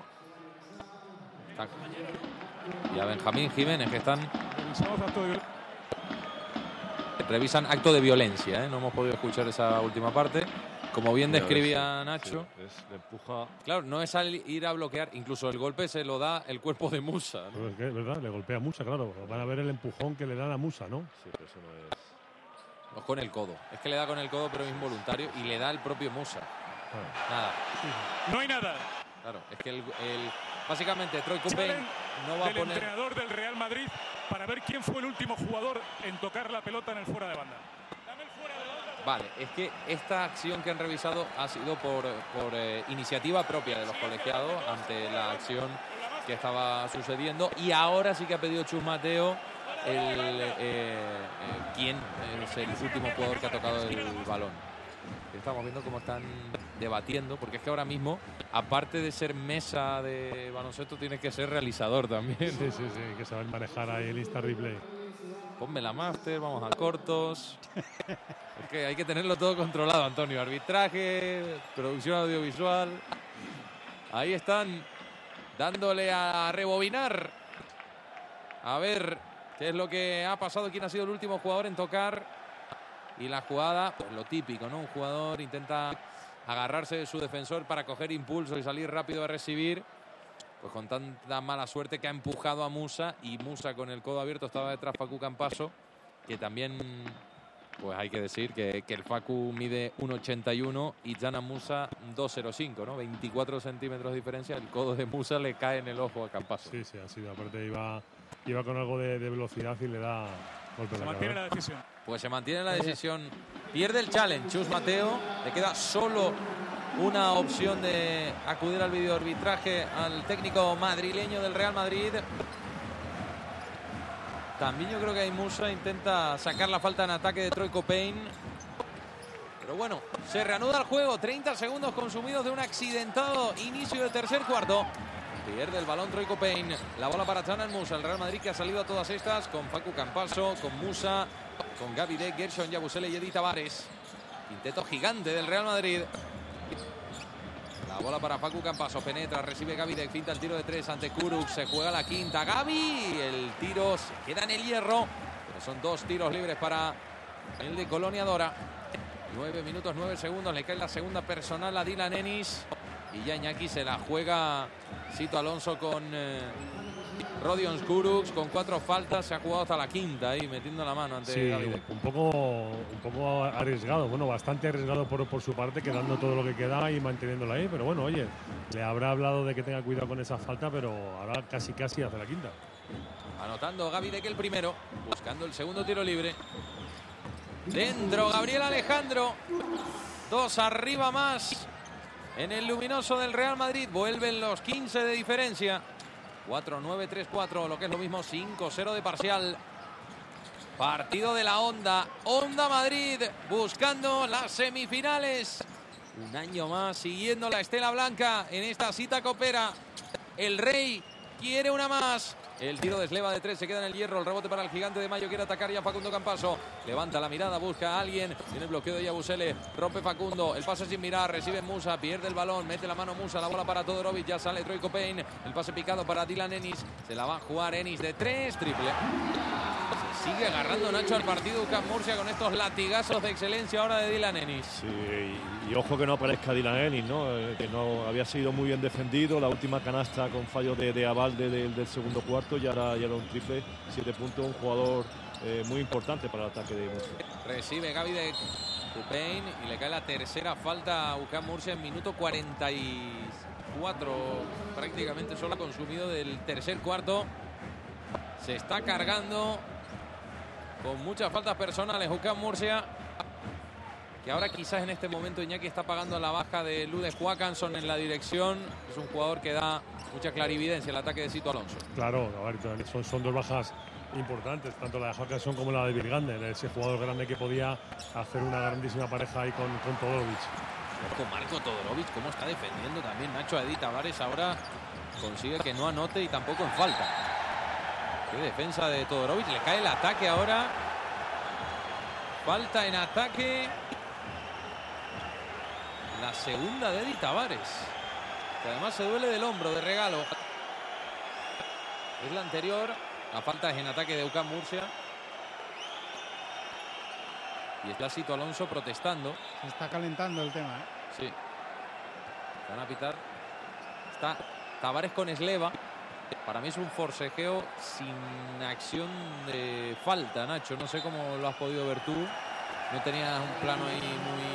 y a Benjamín Jiménez, que están... Revisan acto de violencia, No hemos podido escuchar esa última parte. Como bien describía Nacho, le empuja. Claro, no es al ir a bloquear, incluso el golpe se lo da el cuerpo de Musa, ¿no? Pero es que es verdad, le golpea a Musa, claro. Van a ver el empujón que le dan a Musa, ¿no? Sí, pero eso no es. No, con el codo. Es que le da con el codo, pero es involuntario, y le da el propio Musa. Nada. No hay nada. Claro, es que básicamente Troy Copen no va a del poner... entrenador del Real Madrid para ver quién fue el último jugador en tocar la pelota en el fuera de banda. Vale, es que esta acción que han revisado ha sido por iniciativa propia de los colegiados ante la acción que estaba sucediendo, y ahora sí que ha pedido Chus Mateo quién es el último jugador que ha tocado el balón. Estamos viendo cómo están debatiendo, porque es que ahora mismo, aparte de ser mesa de baloncesto, tienes que ser realizador también. Sí, hay que saber manejar ahí el Insta Replay. Ponme la máster, vamos a cortos. Es que hay que tenerlo todo controlado, Antonio. Arbitraje, producción audiovisual. Ahí están dándole a rebobinar. A ver qué es lo que ha pasado, quién ha sido el último jugador en tocar. Y la jugada, pues lo típico, ¿no? Un jugador intenta agarrarse de su defensor para coger impulso y salir rápido a recibir. Pues con tanta mala suerte que ha empujado a Musa, y Musa con el codo abierto estaba detrás Facu Campaso, que también, pues hay que decir que el Facu mide 1,81 y Canan Musa 2,05, ¿no? 24 centímetros de diferencia. El codo de Musa le cae en el ojo a Campaso. Sí, sí, ha sido. Aparte iba con algo de velocidad y le da golpe. Se mantiene la decisión. Pues se mantiene la decisión. Pierde el challenge Chus Mateo. Le queda solo una opción de acudir al videoarbitraje al técnico madrileño del Real Madrid. También yo creo que Musa intenta sacar la falta en ataque de Troy Copain. Pero bueno, se reanuda el juego. 30 segundos consumidos de un accidentado inicio de tercer cuarto. Pierde el balón Troy Copain. La bola para Canan Musa. El Real Madrid que ha salido a todas estas con Facu Campaso, con Musa, con Gaby Deck, Gershon Yabusele y Edi Tavares. Quinteto gigante del Real Madrid. La bola para Facu Campaso, penetra, recibe Gaby Deck, finta el tiro de 3 ante Kuruc, se juega la quinta. Gaby, el tiro se queda en el hierro, pero son 2 tiros libres para el de Colonia Dora. 9 minutos, 9 segundos, le cae la segunda personal a Dylan Ennis. Y ya Iñaki se la juega Sito Alonso con Rodion Kuruc, con 4 faltas. Se ha jugado hasta la quinta ahí, metiendo la mano ante Gaby Deck. Un poco arriesgado, bueno, bastante arriesgado por su parte, quedando todo lo que queda y manteniéndola ahí. Pero bueno, oye, le habrá hablado de que tenga cuidado con esa falta, pero ahora casi hace la quinta. Anotando Gaby Deck el primero, buscando el segundo tiro libre. Dentro Gabriel Alejandro. 2 arriba más en el luminoso del Real Madrid. Vuelven los 15 de diferencia. 4-9, 3-4, lo que es lo mismo, 5-0 de parcial. Partido de la Onda. Onda Madrid buscando las semifinales. Un año más siguiendo la estela blanca en esta cita copera. El Rey quiere una más. El tiro de Sleva de 3 se queda en el hierro. El rebote para el gigante de Mayo. Quiere atacar ya Facundo Campaso. Levanta la mirada, busca a alguien. Tiene el bloqueo de Yabusele. Rompe Facundo. El pase sin mirar. Recibe Musa. Pierde el balón. Mete la mano Musa. La bola para Todorovic. Ya sale Troy Copain. El pase picado para Dylan Ennis. Se la va a jugar Ennis de 3. Triple. Se sigue agarrando Nacho al partido UCAM Murcia con estos latigazos de excelencia ahora de Dylan Ennis. Sí, y ojo que no aparezca Dylan Ennis, ¿no? Que no había sido muy bien defendido. La última canasta con fallo de Abalde del segundo cuarto. Ya era un triple, 7 puntos. Un jugador muy importante para el ataque de Murcia. Recibe Gaby de Copain y le cae la tercera falta a UCAM Murcia en minuto 44. Prácticamente solo consumido del tercer cuarto. Se está cargando con muchas faltas personales UCAM Murcia, que ahora quizás en este momento Iñaki está pagando la baja de Ludes Joakanson en la dirección. Es un jugador que da mucha clarividencia al ataque de Sito Alonso. Claro, a ver, son 2 bajas importantes, tanto la de Joakanson como la de Virgander, ese jugador grande que podía hacer una grandísima pareja ahí con Todorovic. Con Marco Todorovic, cómo está defendiendo también Nacho a Edi Tavares. Ahora consigue que no anote y tampoco en falta. Qué defensa de Todorovic. Le cae el ataque ahora. Falta en ataque. La segunda de Edi Tavares, que además se duele del hombro de regalo. Es la anterior. La falta es en ataque de UCAM Murcia. Y está Sito Alonso protestando. Se está calentando el tema, ¿eh? Sí. Van a pitar. Está Tavares con Sleva. Para mí es un forcejeo sin acción de falta, Nacho. No sé cómo lo has podido ver tú. No tenías un plano ahí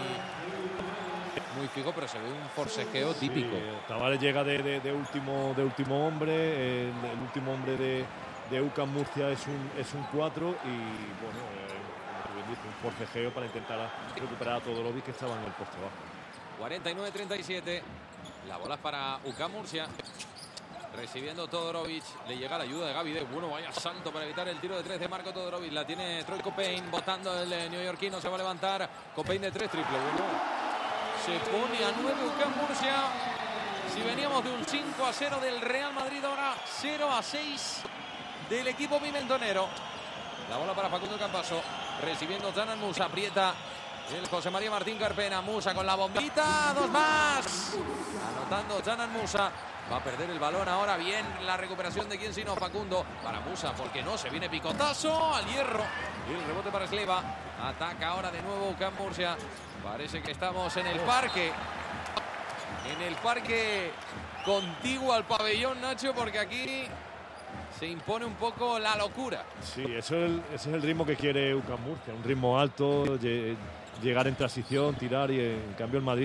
muy fijo, pero se ve un forcejeo típico. Tavares llega de último hombre. El último hombre de UCAM Murcia es un 4 y bueno, un forcejeo para intentar recuperar a Todorovic, que estaba en el poste bajo. 49-37. La bola es para UCAM Murcia. Recibiendo Todorovic, le llega la ayuda de Gaby Deck. Bueno, vaya salto para evitar el tiro de 3 de Marco Todorovic. La tiene Troy Copain, botando el neoyorquino, se va a levantar. Copain de 3, triple. Bueno, se pone a 9 UCAM Murcia. Si veníamos de un 5-0 del Real Madrid, ahora 0-6 del equipo pimentonero. La bola para Facundo Campaso, recibiendo Canan Musa, aprieta el José María Martín Carpena. Musa con la bombita, 2 más. Anotando Canan Musa. Va a perder el balón ahora. Bien la recuperación de quién sino Facundo. Para Musa, porque no, se viene picotazo al hierro. Y el rebote para Sleva. Ataca ahora de nuevo UCAM Murcia. Parece que estamos en el parque en el parque contiguo al pabellón, Nacho, porque aquí se impone un poco la locura. Sí, ese es el ritmo que quiere UCAM Murcia, un ritmo alto, llegar en transición, tirar, y en cambio el Madrid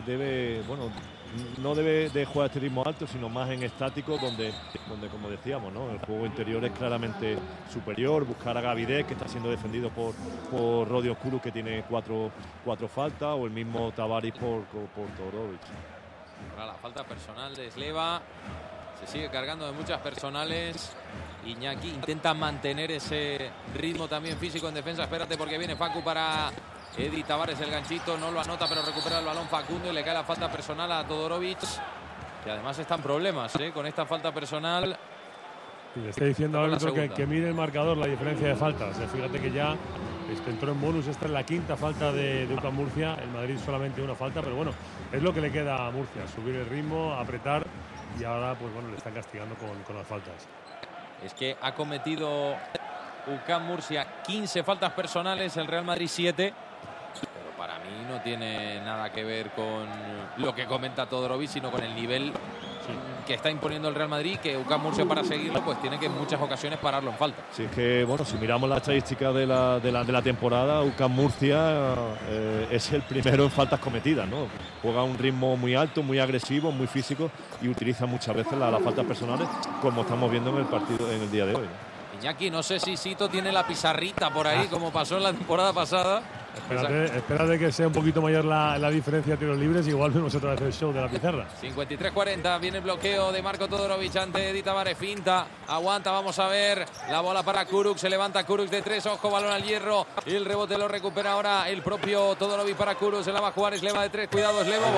no debe de jugar este ritmo alto, sino más en estático, donde como decíamos, ¿no? El juego interior es claramente superior, buscar a Gavidec, que está siendo defendido por Rodion Kulu, que tiene cuatro faltas, o el mismo Tavares por Todorovic. Ahora la falta personal de Sleva, se sigue cargando de muchas personales. Iñaki intenta mantener ese ritmo también físico en defensa. Espérate, porque viene Facu para Edi Tavares, el ganchito, no lo anota, pero recupera el balón Facundo y le cae la falta personal a Todorovic, que además está en problemas con esta falta personal. Y le está diciendo al árbitro que mire el marcador, la diferencia de faltas. Fíjate que ya entró en bonus, esta es la quinta falta de UCAM Murcia, el Madrid solamente una falta, pero bueno, es lo que le queda a Murcia, subir el ritmo, apretar, y ahora pues bueno, le están castigando con las faltas. Es que ha cometido UCAM Murcia 15 faltas personales, el Real Madrid 7. Pero para mí no tiene nada que ver con lo que comenta Todorovic, sino con el nivel que está imponiendo el Real Madrid, que UCAM Murcia, para seguirlo, pues tiene que en muchas ocasiones pararlo en falta. Sí, es que bueno, si miramos la estadística de la temporada, UCAM Murcia es el primero en faltas cometidas, ¿no? Juega a un ritmo muy alto, muy agresivo, muy físico, y utiliza muchas veces las faltas personales, como estamos viendo en el partido en el día de hoy, ¿no? Iñaki, no sé si Sito tiene la pizarrita por ahí, como pasó en la temporada pasada. Espérate que sea un poquito mayor la diferencia de tiros libres, igual vemos otra vez el show de la pizarra. 53-40, viene el bloqueo de Marco Todorovic ante Edi Tavares, finta, aguanta, vamos a ver, la bola para Kuruc, se levanta Kuruc de 3, ojo, balón al hierro, y el rebote lo recupera ahora el propio Todorovic para Kuruc, se la va a jugar Sleva de 3, cuidado Sleva,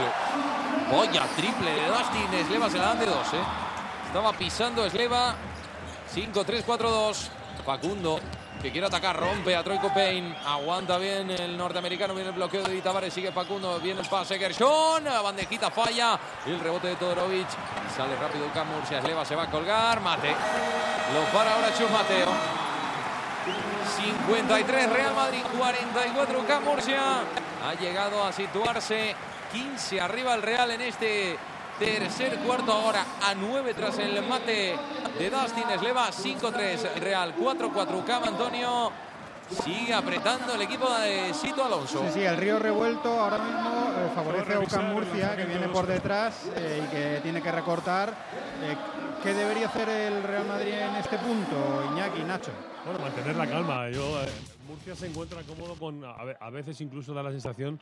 vaya triple de Dustin, Sleva se la dan de 2, estaba pisando Sleva. 5-3-4-2, Facundo, que quiere atacar, rompe a Troy Copain, aguanta bien el norteamericano, viene el bloqueo de Edi Tavares, sigue Facundo, viene el pase, Gershon, la bandejita falla, el rebote de Todorovic, sale rápido UCAM Murcia, Sleva se va a colgar, Mate, lo para ahora Chus Mateo. 53 Real Madrid, 44 UCAM Murcia, ha llegado a situarse 15 arriba el Real en este tercer cuarto, ahora a 9 tras el mate de Dustin Sleva. 5-3 Real, 4-4 UCAM. Antonio, sigue apretando el equipo de Sito Alonso. Sí, el río revuelto ahora mismo favorece a UCAM Murcia, que viene por detrás y que tiene que recortar. ¿Qué debería hacer el Real Madrid en este punto, Iñaki, Nacho? Bueno, mantener la calma. Murcia se encuentra cómodo con, a veces incluso da la sensación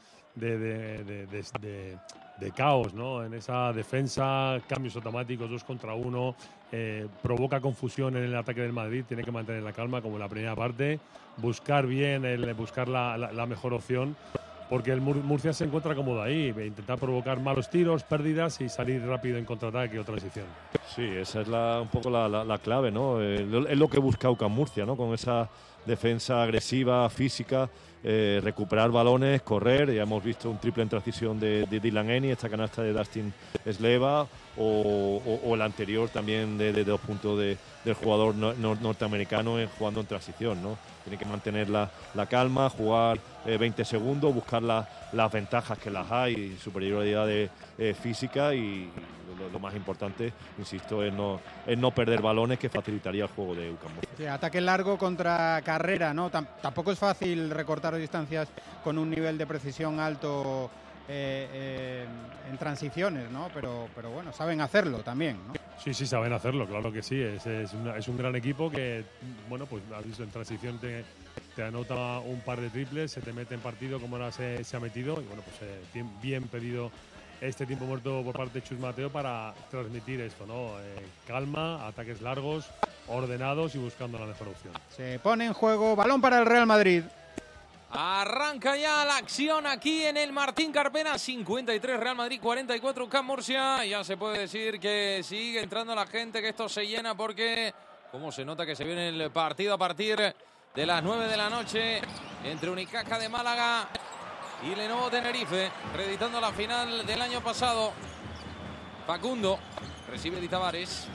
de caos, ¿no? En esa defensa, cambios automáticos, 2 contra 1, provoca confusión en el ataque del Madrid, tiene que mantener la calma como en la primera parte, buscar la mejor opción, porque el Murcia se encuentra cómodo ahí, intentar provocar malos tiros, pérdidas y salir rápido en contraataque o transición. Sí, esa es un poco la clave, ¿no? Es lo que busca UCAM Murcia, ¿no? Con esa defensa agresiva, física, recuperar balones, correr. Ya hemos visto un triple en transición de Dylan Eni, esta canasta de Dustin Sleva, o el anterior también de 2 puntos del jugador norteamericano jugando en transición, ¿no? Tiene que mantener la calma, jugar 20 segundos, buscar las ventajas que las hay, superioridad física, y lo más importante, insisto, es no perder balones, que facilitaría el juego de UCAM Murcia. Sí, ataque largo contra carrera, ¿no? Tampoco es fácil recortar distancias con un nivel de precisión alto en transiciones, ¿no? Pero bueno, saben hacerlo también, ¿no? Sí, saben hacerlo, claro que sí. Es un gran equipo que, bueno, pues has visto en transición te anota un par de triples, se te mete en partido como ahora se ha metido, y bueno, pues bien pedido este tiempo muerto por parte de Chus Mateo para transmitir esto, ¿no? Calma, ataques largos, ordenados y buscando la mejor opción. Se pone en juego, balón para el Real Madrid. Arranca ya la acción aquí en el Martín Carpena. 53 Real Madrid, 44 UCAM Murcia. Ya se puede decir que sigue entrando la gente, que esto se llena, porque como se nota que se viene el partido a partir de las 9 de la noche entre Unicaja de Málaga y Lenovo Tenerife, reeditando la final del año pasado. Facundo recibe Edi Tavares,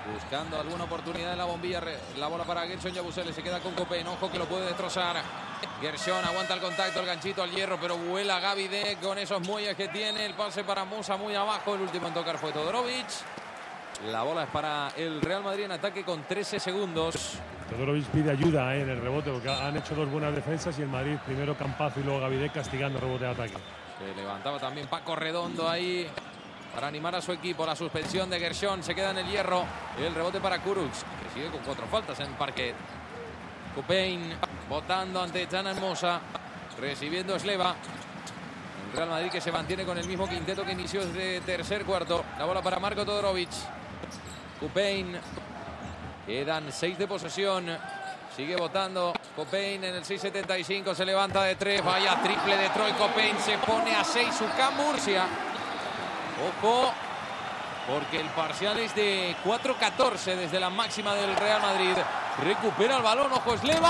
buscando alguna oportunidad en la bombilla. La bola para Gershon Yabusele, se queda con Copain, ojo que lo puede destrozar. Gershon aguanta el contacto, el ganchito al hierro, pero vuela Gavide con esos muelles que tiene. El pase para Musa muy abajo. El último en tocar fue Todorovic. La bola es para el Real Madrid en ataque con 13 segundos. Todorovic pide ayuda en el rebote porque han hecho dos buenas defensas y el Madrid primero Campazo y luego Gavide castigando el rebote de ataque. Se levantaba también Paco Redondo ahí para animar a su equipo. La suspensión de Gershon se queda en el hierro. El rebote para Kuruc, que sigue con 4 faltas en el parquet. Copain botando ante Canan Mosa, recibiendo Sleva. El Real Madrid que se mantiene con el mismo quinteto que inició desde tercer cuarto. La bola para Marko Todorovic. Copain. Quedan 6 de posesión. Sigue votando Copain en el 6.75. Se levanta de 3. Vaya triple de Troy Copain. Se pone a 6 UCAM Murcia. Ojo, porque el parcial es de 4-14 desde la máxima del Real Madrid. Recupera el balón. Ojo, Sleva.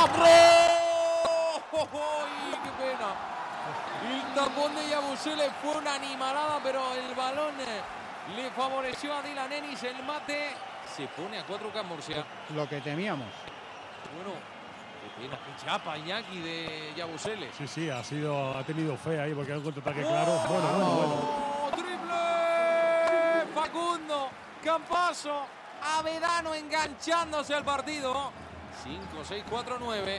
¡Oh! ¡Qué pena! El tapón de Yabusele fue una animalada, pero el balón le favoreció a Dylan Ennis. El mate se pone a 4 UCAM Murcia. Lo que temíamos. Bueno, qué pena, qué chapa Iñaki de Yabusele. Sí, ha tenido fe ahí porque era un contraataque claro. Bueno. ¡Triple! Facundo, Campazo, Avedano enganchándose al partido. 5-6-4-9.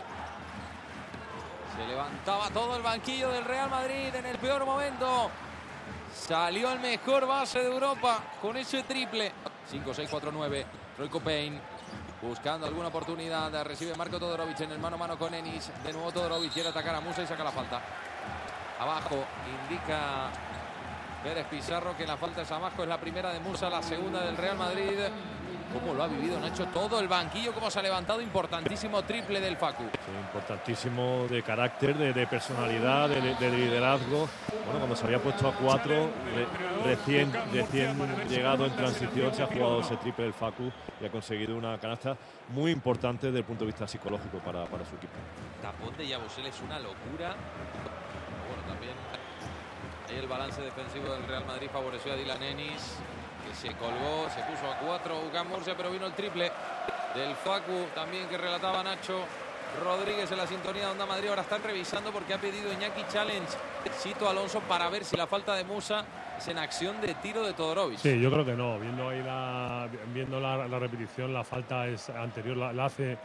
Se levantaba todo el banquillo del Real Madrid en el peor momento. Salió el mejor base de Europa con ese triple. 5-6-4-9. Troy Copain buscando alguna oportunidad. Recibe Marko Todorovic en el mano a mano con Ennis. De nuevo Todorovic quiere atacar a Musa y saca la falta. Abajo indica Pérez Pizarro que la falta es abajo. Es la primera de Musa, la segunda del Real Madrid. ¿Cómo lo ha vivido Nacho? Todo el banquillo, cómo se ha levantado. Importantísimo triple del Facu. Sí, importantísimo de carácter, de personalidad, de liderazgo. Bueno, cuando se había puesto a 4, recién llegado en transición, se ha jugado ese triple del Facu y ha conseguido una canasta muy importante desde el punto de vista psicológico para su equipo. Tapón de Yabusele es una locura. Bueno, también ahí el balance defensivo del Real Madrid favoreció a Dylan Ennis, que se colgó, se puso a 4 UCAM Murcia, pero vino el triple del Facu también que relataba Nacho Rodríguez en la sintonía de Onda Madrid. Ahora están revisando porque ha pedido Iñaki challenge Sito Alonso para ver si la falta de Musa es en acción de tiro de Todorovic. Sí, yo creo que no. Viendo ahí la repetición, la falta es anterior, la hace.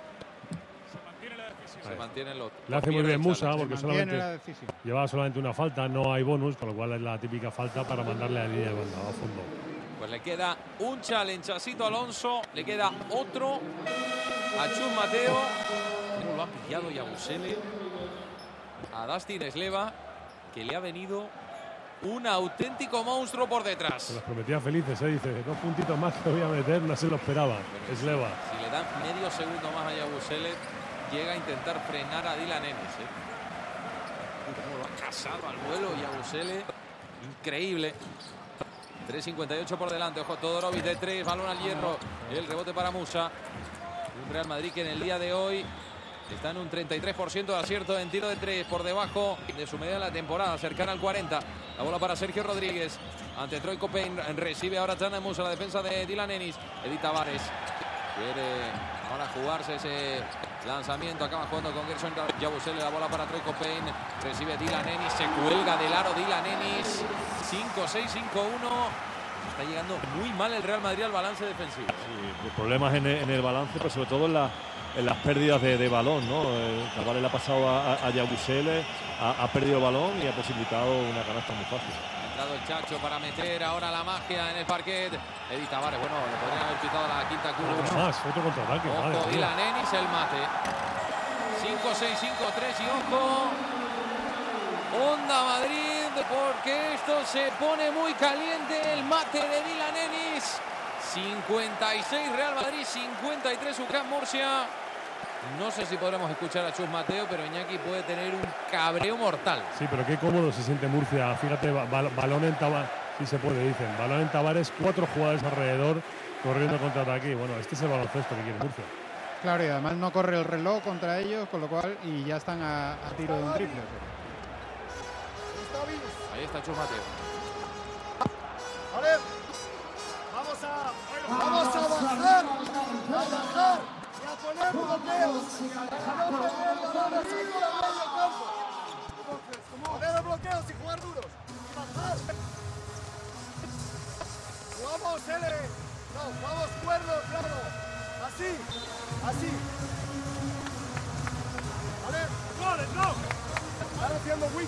Se mantiene los. Le hace muy bien Musa porque llevaba solamente una falta, no hay bonus, con lo cual es la típica falta para mandarle a la línea de banda a fondo. Pues le queda un challenge a Sito Alonso, le queda otro a Chus Mateo. ¿Cómo lo ha pillado Yabusele? A Dustin Sleva, que le ha venido un auténtico monstruo por detrás. Se los prometía felices, dice, 2 puntitos más que voy a meter, no se lo esperaba. Bueno, Sleva. Si le dan medio segundo más a Yabusele, llega a intentar frenar a Dylan Ennis. Cómo lo ha casado al vuelo Yabusele. Increíble. 3.58 por delante. Ojo, Todorovic de 3, balón al hierro. El rebote para Musa. Un Real Madrid que en el día de hoy está en un 33% de acierto en tiro de 3, por debajo de su media de la temporada, cercana al 40. La bola para Sergio Rodríguez ante Troy Copain. Recibe ahora Canan Musa, la defensa de Dylan Ennis. Edith Tavares quiere ahora jugarse ese lanzamiento. Acaba jugando con Gershon Yabusele. La bola para Troy Copain. Recibe Dylan Ennis. Se cuelga del aro Dylan Ennis. 5-6-5-1. Está llegando muy mal el Real Madrid al balance defensivo. Sí, problemas en el balance, pero sobre todo en las pérdidas de balón, ¿no? Tavares le ha pasado a Yabusele, ha perdido el balón y ha posibilitado una canasta muy fácil. Ha entrado el Chacho para meter ahora la magia en el parquet. Edith Tavares, bueno, le podrían haber pitado la quinta curva. Otro contraataque. Ojo, Dylan Ennis, el mate. 5-6-5-3 y ojo. Onda Madrid, porque esto se pone muy caliente. El mate de Dylan Ennis. 56 Real Madrid, 53 UCAM Murcia. No sé si podremos escuchar a Chus Mateo, pero Iñaki puede tener un cabreo mortal. Sí, pero qué cómodo se siente Murcia. Fíjate, balón en Tavares, sí se puede, dicen. Balón en Tavares, 4 jugadores alrededor, corriendo contraataque. Bueno, este es el baloncesto que quiere Murcia. Claro, y además no corre el reloj contra ellos, con lo cual, y ya están a tiro de un triple. Ahí está Chus Mateo. Vale. Vamos a avanzar, a poner bloqueos, a no perder balones aquí en el medio campo. vamos, L. No, vamos, cuerdo, claro. Así, así. ¿Vale? ¡Let's go! Están haciendo wick.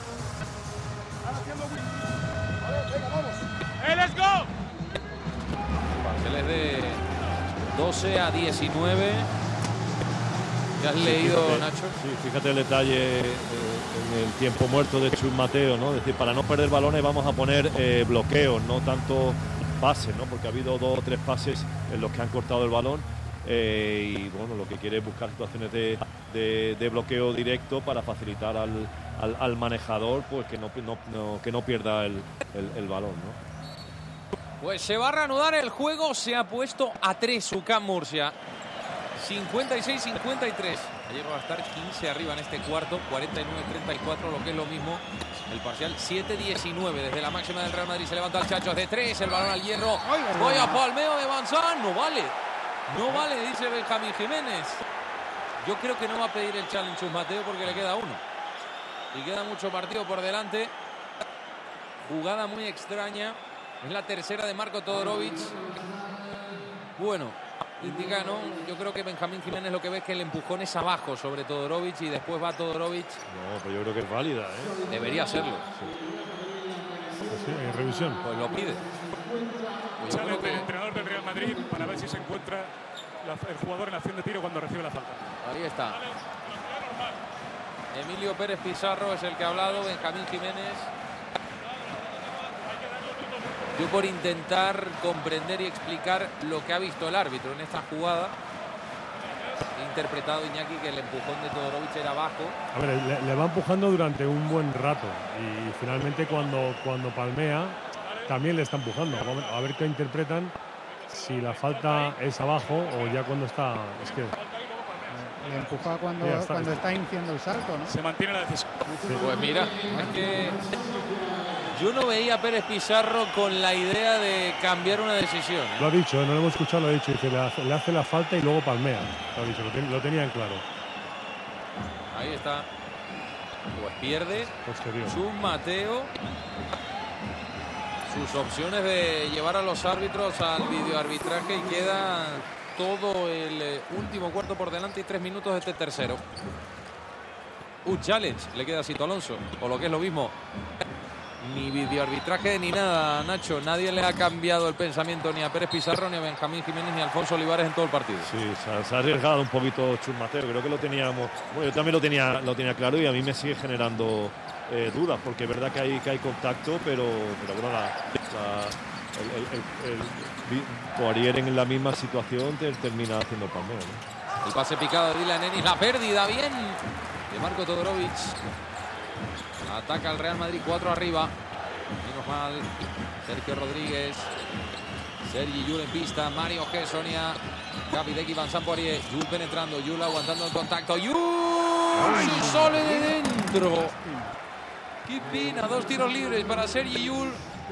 Vale, venga, vamos. ¡Let's go! Parciales de 12 a 19. ¿Qué has leído, fíjate, Nacho? Sí, fíjate el detalle en el tiempo muerto de Chus Mateo, ¿no? Es decir, para no perder balones vamos a poner bloqueos, no tanto pases, ¿no? Porque ha habido 2 o 3 pases en los que han cortado el balón y bueno, lo que quiere es buscar situaciones de bloqueo directo para facilitar al manejador, pues que no pierda el balón, ¿no? Pues se va a reanudar el juego, se ha puesto a 3 UCAM Murcia. 56-53. Ayer va a estar 15 arriba en este cuarto, 49-34, lo que es lo mismo. El parcial 7-19 desde la máxima del Real Madrid. Se levanta el Chacho de 3, el balón al hierro. Vaya palmeo de Banzán, no vale. No vale, dice Benjamín Jiménez. Yo creo que no va a pedir el challenge Chus Mateo porque le queda uno. Y queda mucho partido por delante. Jugada muy extraña. Es la tercera de Marco Todorovic. Bueno, indica, ¿no? Yo creo que Benjamín Jiménez lo que ve es que el empujón es abajo sobre Todorovic y después va Todorovic. No, pues yo creo que es válida, ¿eh? Debería serlo. Sí. Pues sí, en revisión. Pues lo pide. Pues sale el entrenador del Real Madrid para ver si se encuentra el jugador en la acción de tiro cuando recibe la falta. Ahí está. Emilio Pérez Pizarro es el que ha hablado, Benjamín Jiménez. Yo por intentar comprender y explicar lo que ha visto el árbitro en esta jugada, he interpretado, Iñaki, que el empujón de Todorovic era bajo. A ver, le va empujando durante un buen rato y finalmente cuando palmea también le está empujando. A ver qué interpretan, si la falta es abajo o ya cuando está... Es que le empuja cuando está iniciando el salto, ¿no? Se mantiene la decisión. Sí. Pues mira, es que yo no veía a Pérez Pizarro con la idea de cambiar una decisión. Lo ha dicho, no lo hemos escuchado, lo ha dicho. Dice, le hace la falta y luego palmea. Lo ha dicho, lo tenían claro. Ahí está. Pues pierde posterior. Chus Mateo sus opciones de llevar a los árbitros al videoarbitraje y queda todo el último cuarto por delante y 3 minutos de este tercero. Un challenge le queda a Sito Alonso, o lo que es lo mismo, ni videoarbitraje ni nada, Nacho. Nadie le ha cambiado el pensamiento ni a Pérez Pizarro, ni a Benjamín Jiménez, ni a Alfonso Olivares en todo el partido. Sí, se ha arriesgado un poquito Chus Mateo. Creo que lo teníamos. Bueno, yo también lo tenía claro y a mí me sigue generando dudas, porque es verdad que hay contacto, pero bueno, el Poirier en la misma situación termina haciendo palmeo, ¿no? El pase picado de Dylan Ennis, la pérdida bien de Marco Todorovic. Ataca el Real Madrid 4 arriba. Menos mal Sergio Rodríguez, Sergi Yul en pista, Mario G. Sonia, Capideki, Vincent Poirier, Yul penetrando, Yul aguantando el contacto, Yul se sale de dentro. Qué pena, 2 tiros libres para Sergi Yul.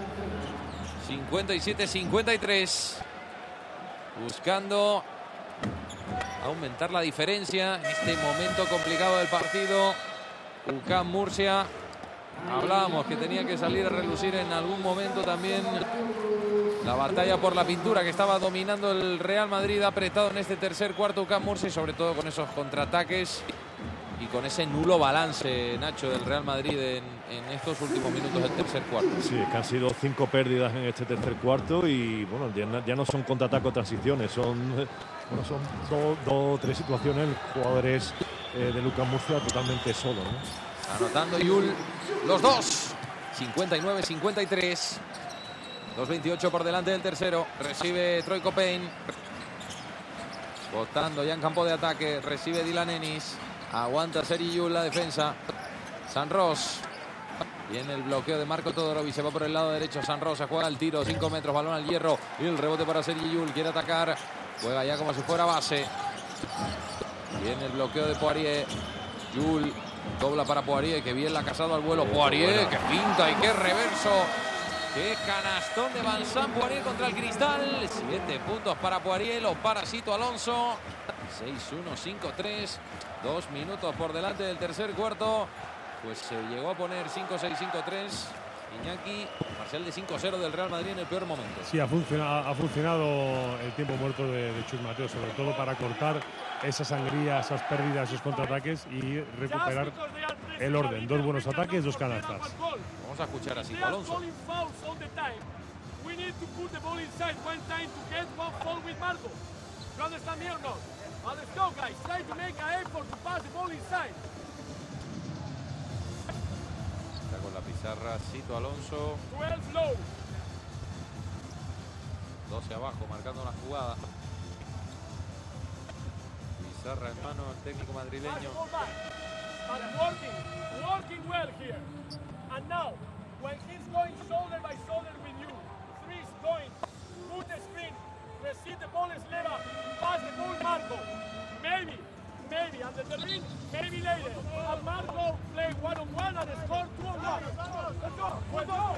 57-53, buscando aumentar la diferencia en este momento complicado del partido. UCAM Murcia, hablábamos que tenía que salir a relucir en algún momento también la batalla por la pintura que estaba dominando el Real Madrid, apretado en este tercer cuarto UCAM Murcia, y sobre todo con esos contraataques y con ese nulo balance, Nacho, del Real Madrid en estos últimos minutos del tercer cuarto. Sí, que han sido 5 pérdidas en este tercer cuarto y bueno, ya no son contraataques o transiciones, son 2 o 3 situaciones, jugadores de UCAM Murcia totalmente solo, ¿no? Anotando Yul los dos, 59-53, 2:28 por delante del tercero. Recibe Troy Copain, botando ya en campo de ataque, recibe Dylan Ennis. Aguanta Sergi Yul la defensa. San Ros. Viene el bloqueo de Marco Todorovic. Se va por el lado derecho. San Ros se juega el tiro. 5 metros. Balón al hierro. Y el rebote para Sergi Yul. Quiere atacar. Juega ya como si fuera base. Viene el bloqueo de Poirier. Yul dobla para Poirier. Que bien la ha casado al vuelo. Poirier. Que pinta y qué reverso. Qué canastón de Vincent Poirier contra el cristal. 7 puntos para Poirier. Lo para Sito Alonso. 6-1, 5-3. 2 minutos por delante del tercer cuarto. Pues se llegó a poner 5-6, 5-3. Iñaki, parcial de 5-0 del Real Madrid en el peor momento. Sí, ha funcionado el tiempo muerto de Chus Mateo, sobre todo para cortar esa sangría, esas pérdidas, esos contraataques y recuperar el orden. 2 buenos ataques, 2 canastas. Vamos a escuchar a Sito Alonso. We need to put the ball inside one time to get one foul with Marco. You understand me or not? Well, let's go, guys. Try to make an effort to pass the ball inside. Está con la pizarra Sito Alonso. 12 low. 12 abajo, marcando la jugada. Pizarra en mano, el técnico madrileño. But working well here. And now, when he's going shoulder by shoulder with you, three is going, put the screen, receive the ball Sleva, pass the ball Marco. Maybe, under the ring, maybe later. And Marco play one-on-one and score 2-on-1. Let's go.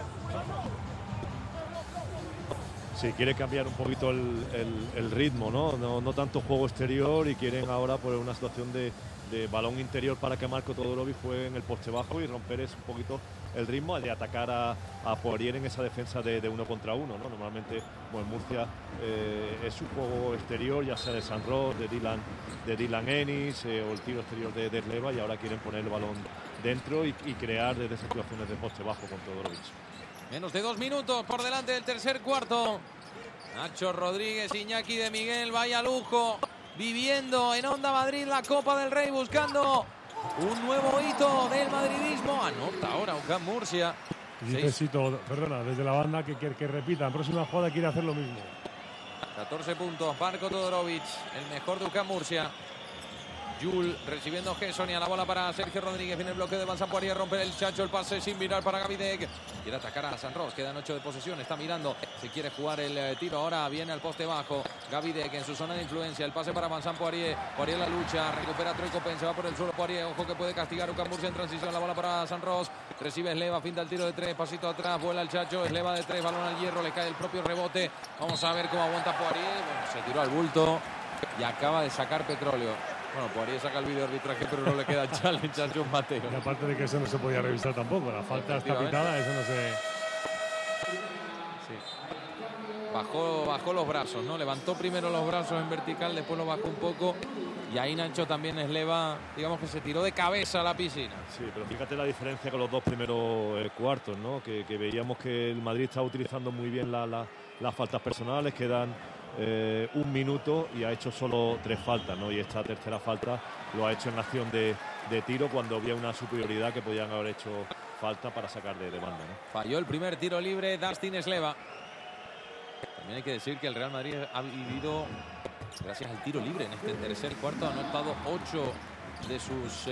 Sí, quiere cambiar un poquito el ritmo, ¿no? No tanto juego exterior, y quieren ahora por una situación de balón interior para que Marco Todorovic juegue en el poste bajo y romper un poquito el ritmo de atacar a Poirier en esa defensa de 1 contra 1, ¿no? Normalmente, bueno, Murcia es un juego exterior, ya sea de San Ross, de Dylan Ennis o el tiro exterior de Sleva, y ahora quieren poner el balón dentro y crear desde situaciones de poste bajo con Todorovic. Menos de 2 minutos por delante del tercer cuarto. Nacho Rodríguez, Iñaki de Miguel, vaya lujo. Viviendo en Onda Madrid la Copa del Rey, buscando un nuevo hito del madridismo. Anota ahora UCAM Murcia. Necesito, perdona, desde la banda que repita. En próxima jugada quiere hacer lo mismo. 14 puntos, Marco Todorovic, el mejor de UCAM Murcia. Yul recibiendo Gesson y a la bola para Sergio Rodríguez. Viene el bloqueo de Vincent Poirier, romper el Chacho, el pase sin mirar para Gavidec. Quiere atacar a San Ross, quedan 8 de posesión, está mirando, se quiere jugar el tiro, ahora viene al poste bajo. Gavidec en su zona de influencia, el pase para Vincent Poirier. Poirier la lucha, recupera Troy Copen, se va por el suelo Poirier, ojo que puede castigar UCAM Murcia en transición, la bola para San Ross. Recibe Sleva, finta el tiro de 3, pasito atrás, vuela el Chacho, Sleva de 3, balón al hierro, le cae el propio rebote. Vamos a ver cómo aguanta Poirier. Bueno, se tiró al bulto y acaba de sacar petróleo. Bueno, Poirier saca el video arbitraje, pero no le queda challenge a Chus Mateo. Y aparte de que eso no se podía revisar tampoco, la falta está pitada, eso no se... Sí. Bajó los brazos, ¿no? Levantó primero los brazos en vertical, después lo bajó un poco. Y ahí Nacho también Sleva, digamos que se tiró de cabeza a la piscina. Sí, pero fíjate la diferencia con los 2 primeros cuartos, ¿no? Que veíamos que el Madrid estaba utilizando muy bien las faltas personales, que dan 1 minuto, y ha hecho solo 3 faltas, ¿no? Y esta tercera falta lo ha hecho en acción de tiro, cuando había una superioridad que podían haber hecho falta para sacar de banda, ¿no? Falló el primer tiro libre Dustin Sleva. También hay que decir que el Real Madrid ha vivido, gracias al tiro libre en este tercer cuarto, ha anotado 8 de sus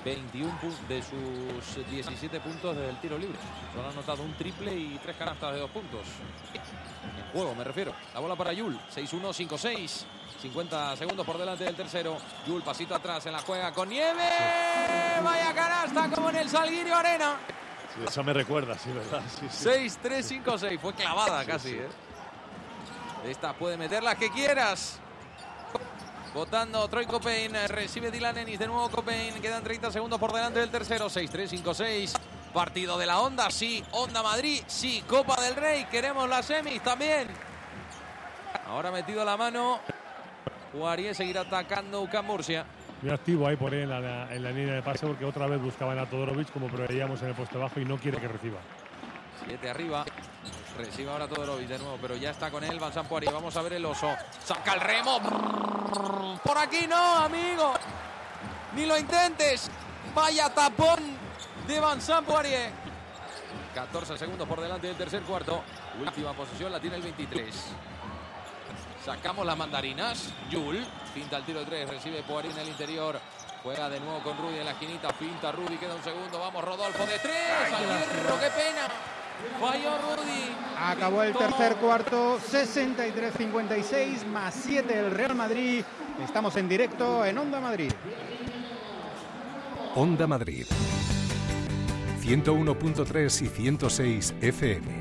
17 puntos desde el tiro libre. Solo ha anotado un triple y 3 canastas de 2 puntos. En juego me refiero. La bola para Yul. 6-1, 5-6. 50 segundos por delante del tercero. Yul, pasito atrás en la juega con Nieve. Sí. Vaya canasta como en el Salguirio Arena. Sí, eso me recuerda, sí, ¿verdad? Sí. 6-3, 5-6. Fue clavada casi, sí. Esta puede meter las que quieras. Votando Troy Copen, recibe Dylan Ennis, de nuevo Copen, quedan 30 segundos por delante del tercero, 6-3, 5-6, partido de la Onda, sí, Onda Madrid, sí, Copa del Rey, queremos las semis también. Ahora metido la mano, Poirier seguirá atacando UCAM Murcia. Muy activo ahí por ahí en la línea de pase, porque otra vez buscaban a Todorovic, como preveíamos en el poste bajo, y no quiere que reciba. 7 arriba. Recibe ahora Todorovic de nuevo, pero ya está con él Vincent Poirier. Vamos a ver el oso. Saca el remo. Por aquí no, amigo. Ni lo intentes. Vaya tapón de Vincent Poirier. 14 segundos por delante del tercer cuarto. Última posición la tiene el 23. Sacamos las mandarinas. Yul. Finta el tiro de 3. Recibe Poirier en el interior. Juega de nuevo con Rudy en la esquinita. Finta Rudy. Queda un segundo. Vamos, Rodolfo de 3. Al hierro. ¡Qué pena! Falló Rudy. Acabó el tercer cuarto, 63-56, más 7 el Real Madrid. Estamos en directo en Onda Madrid. Onda Madrid. 101.3 y 106 FM.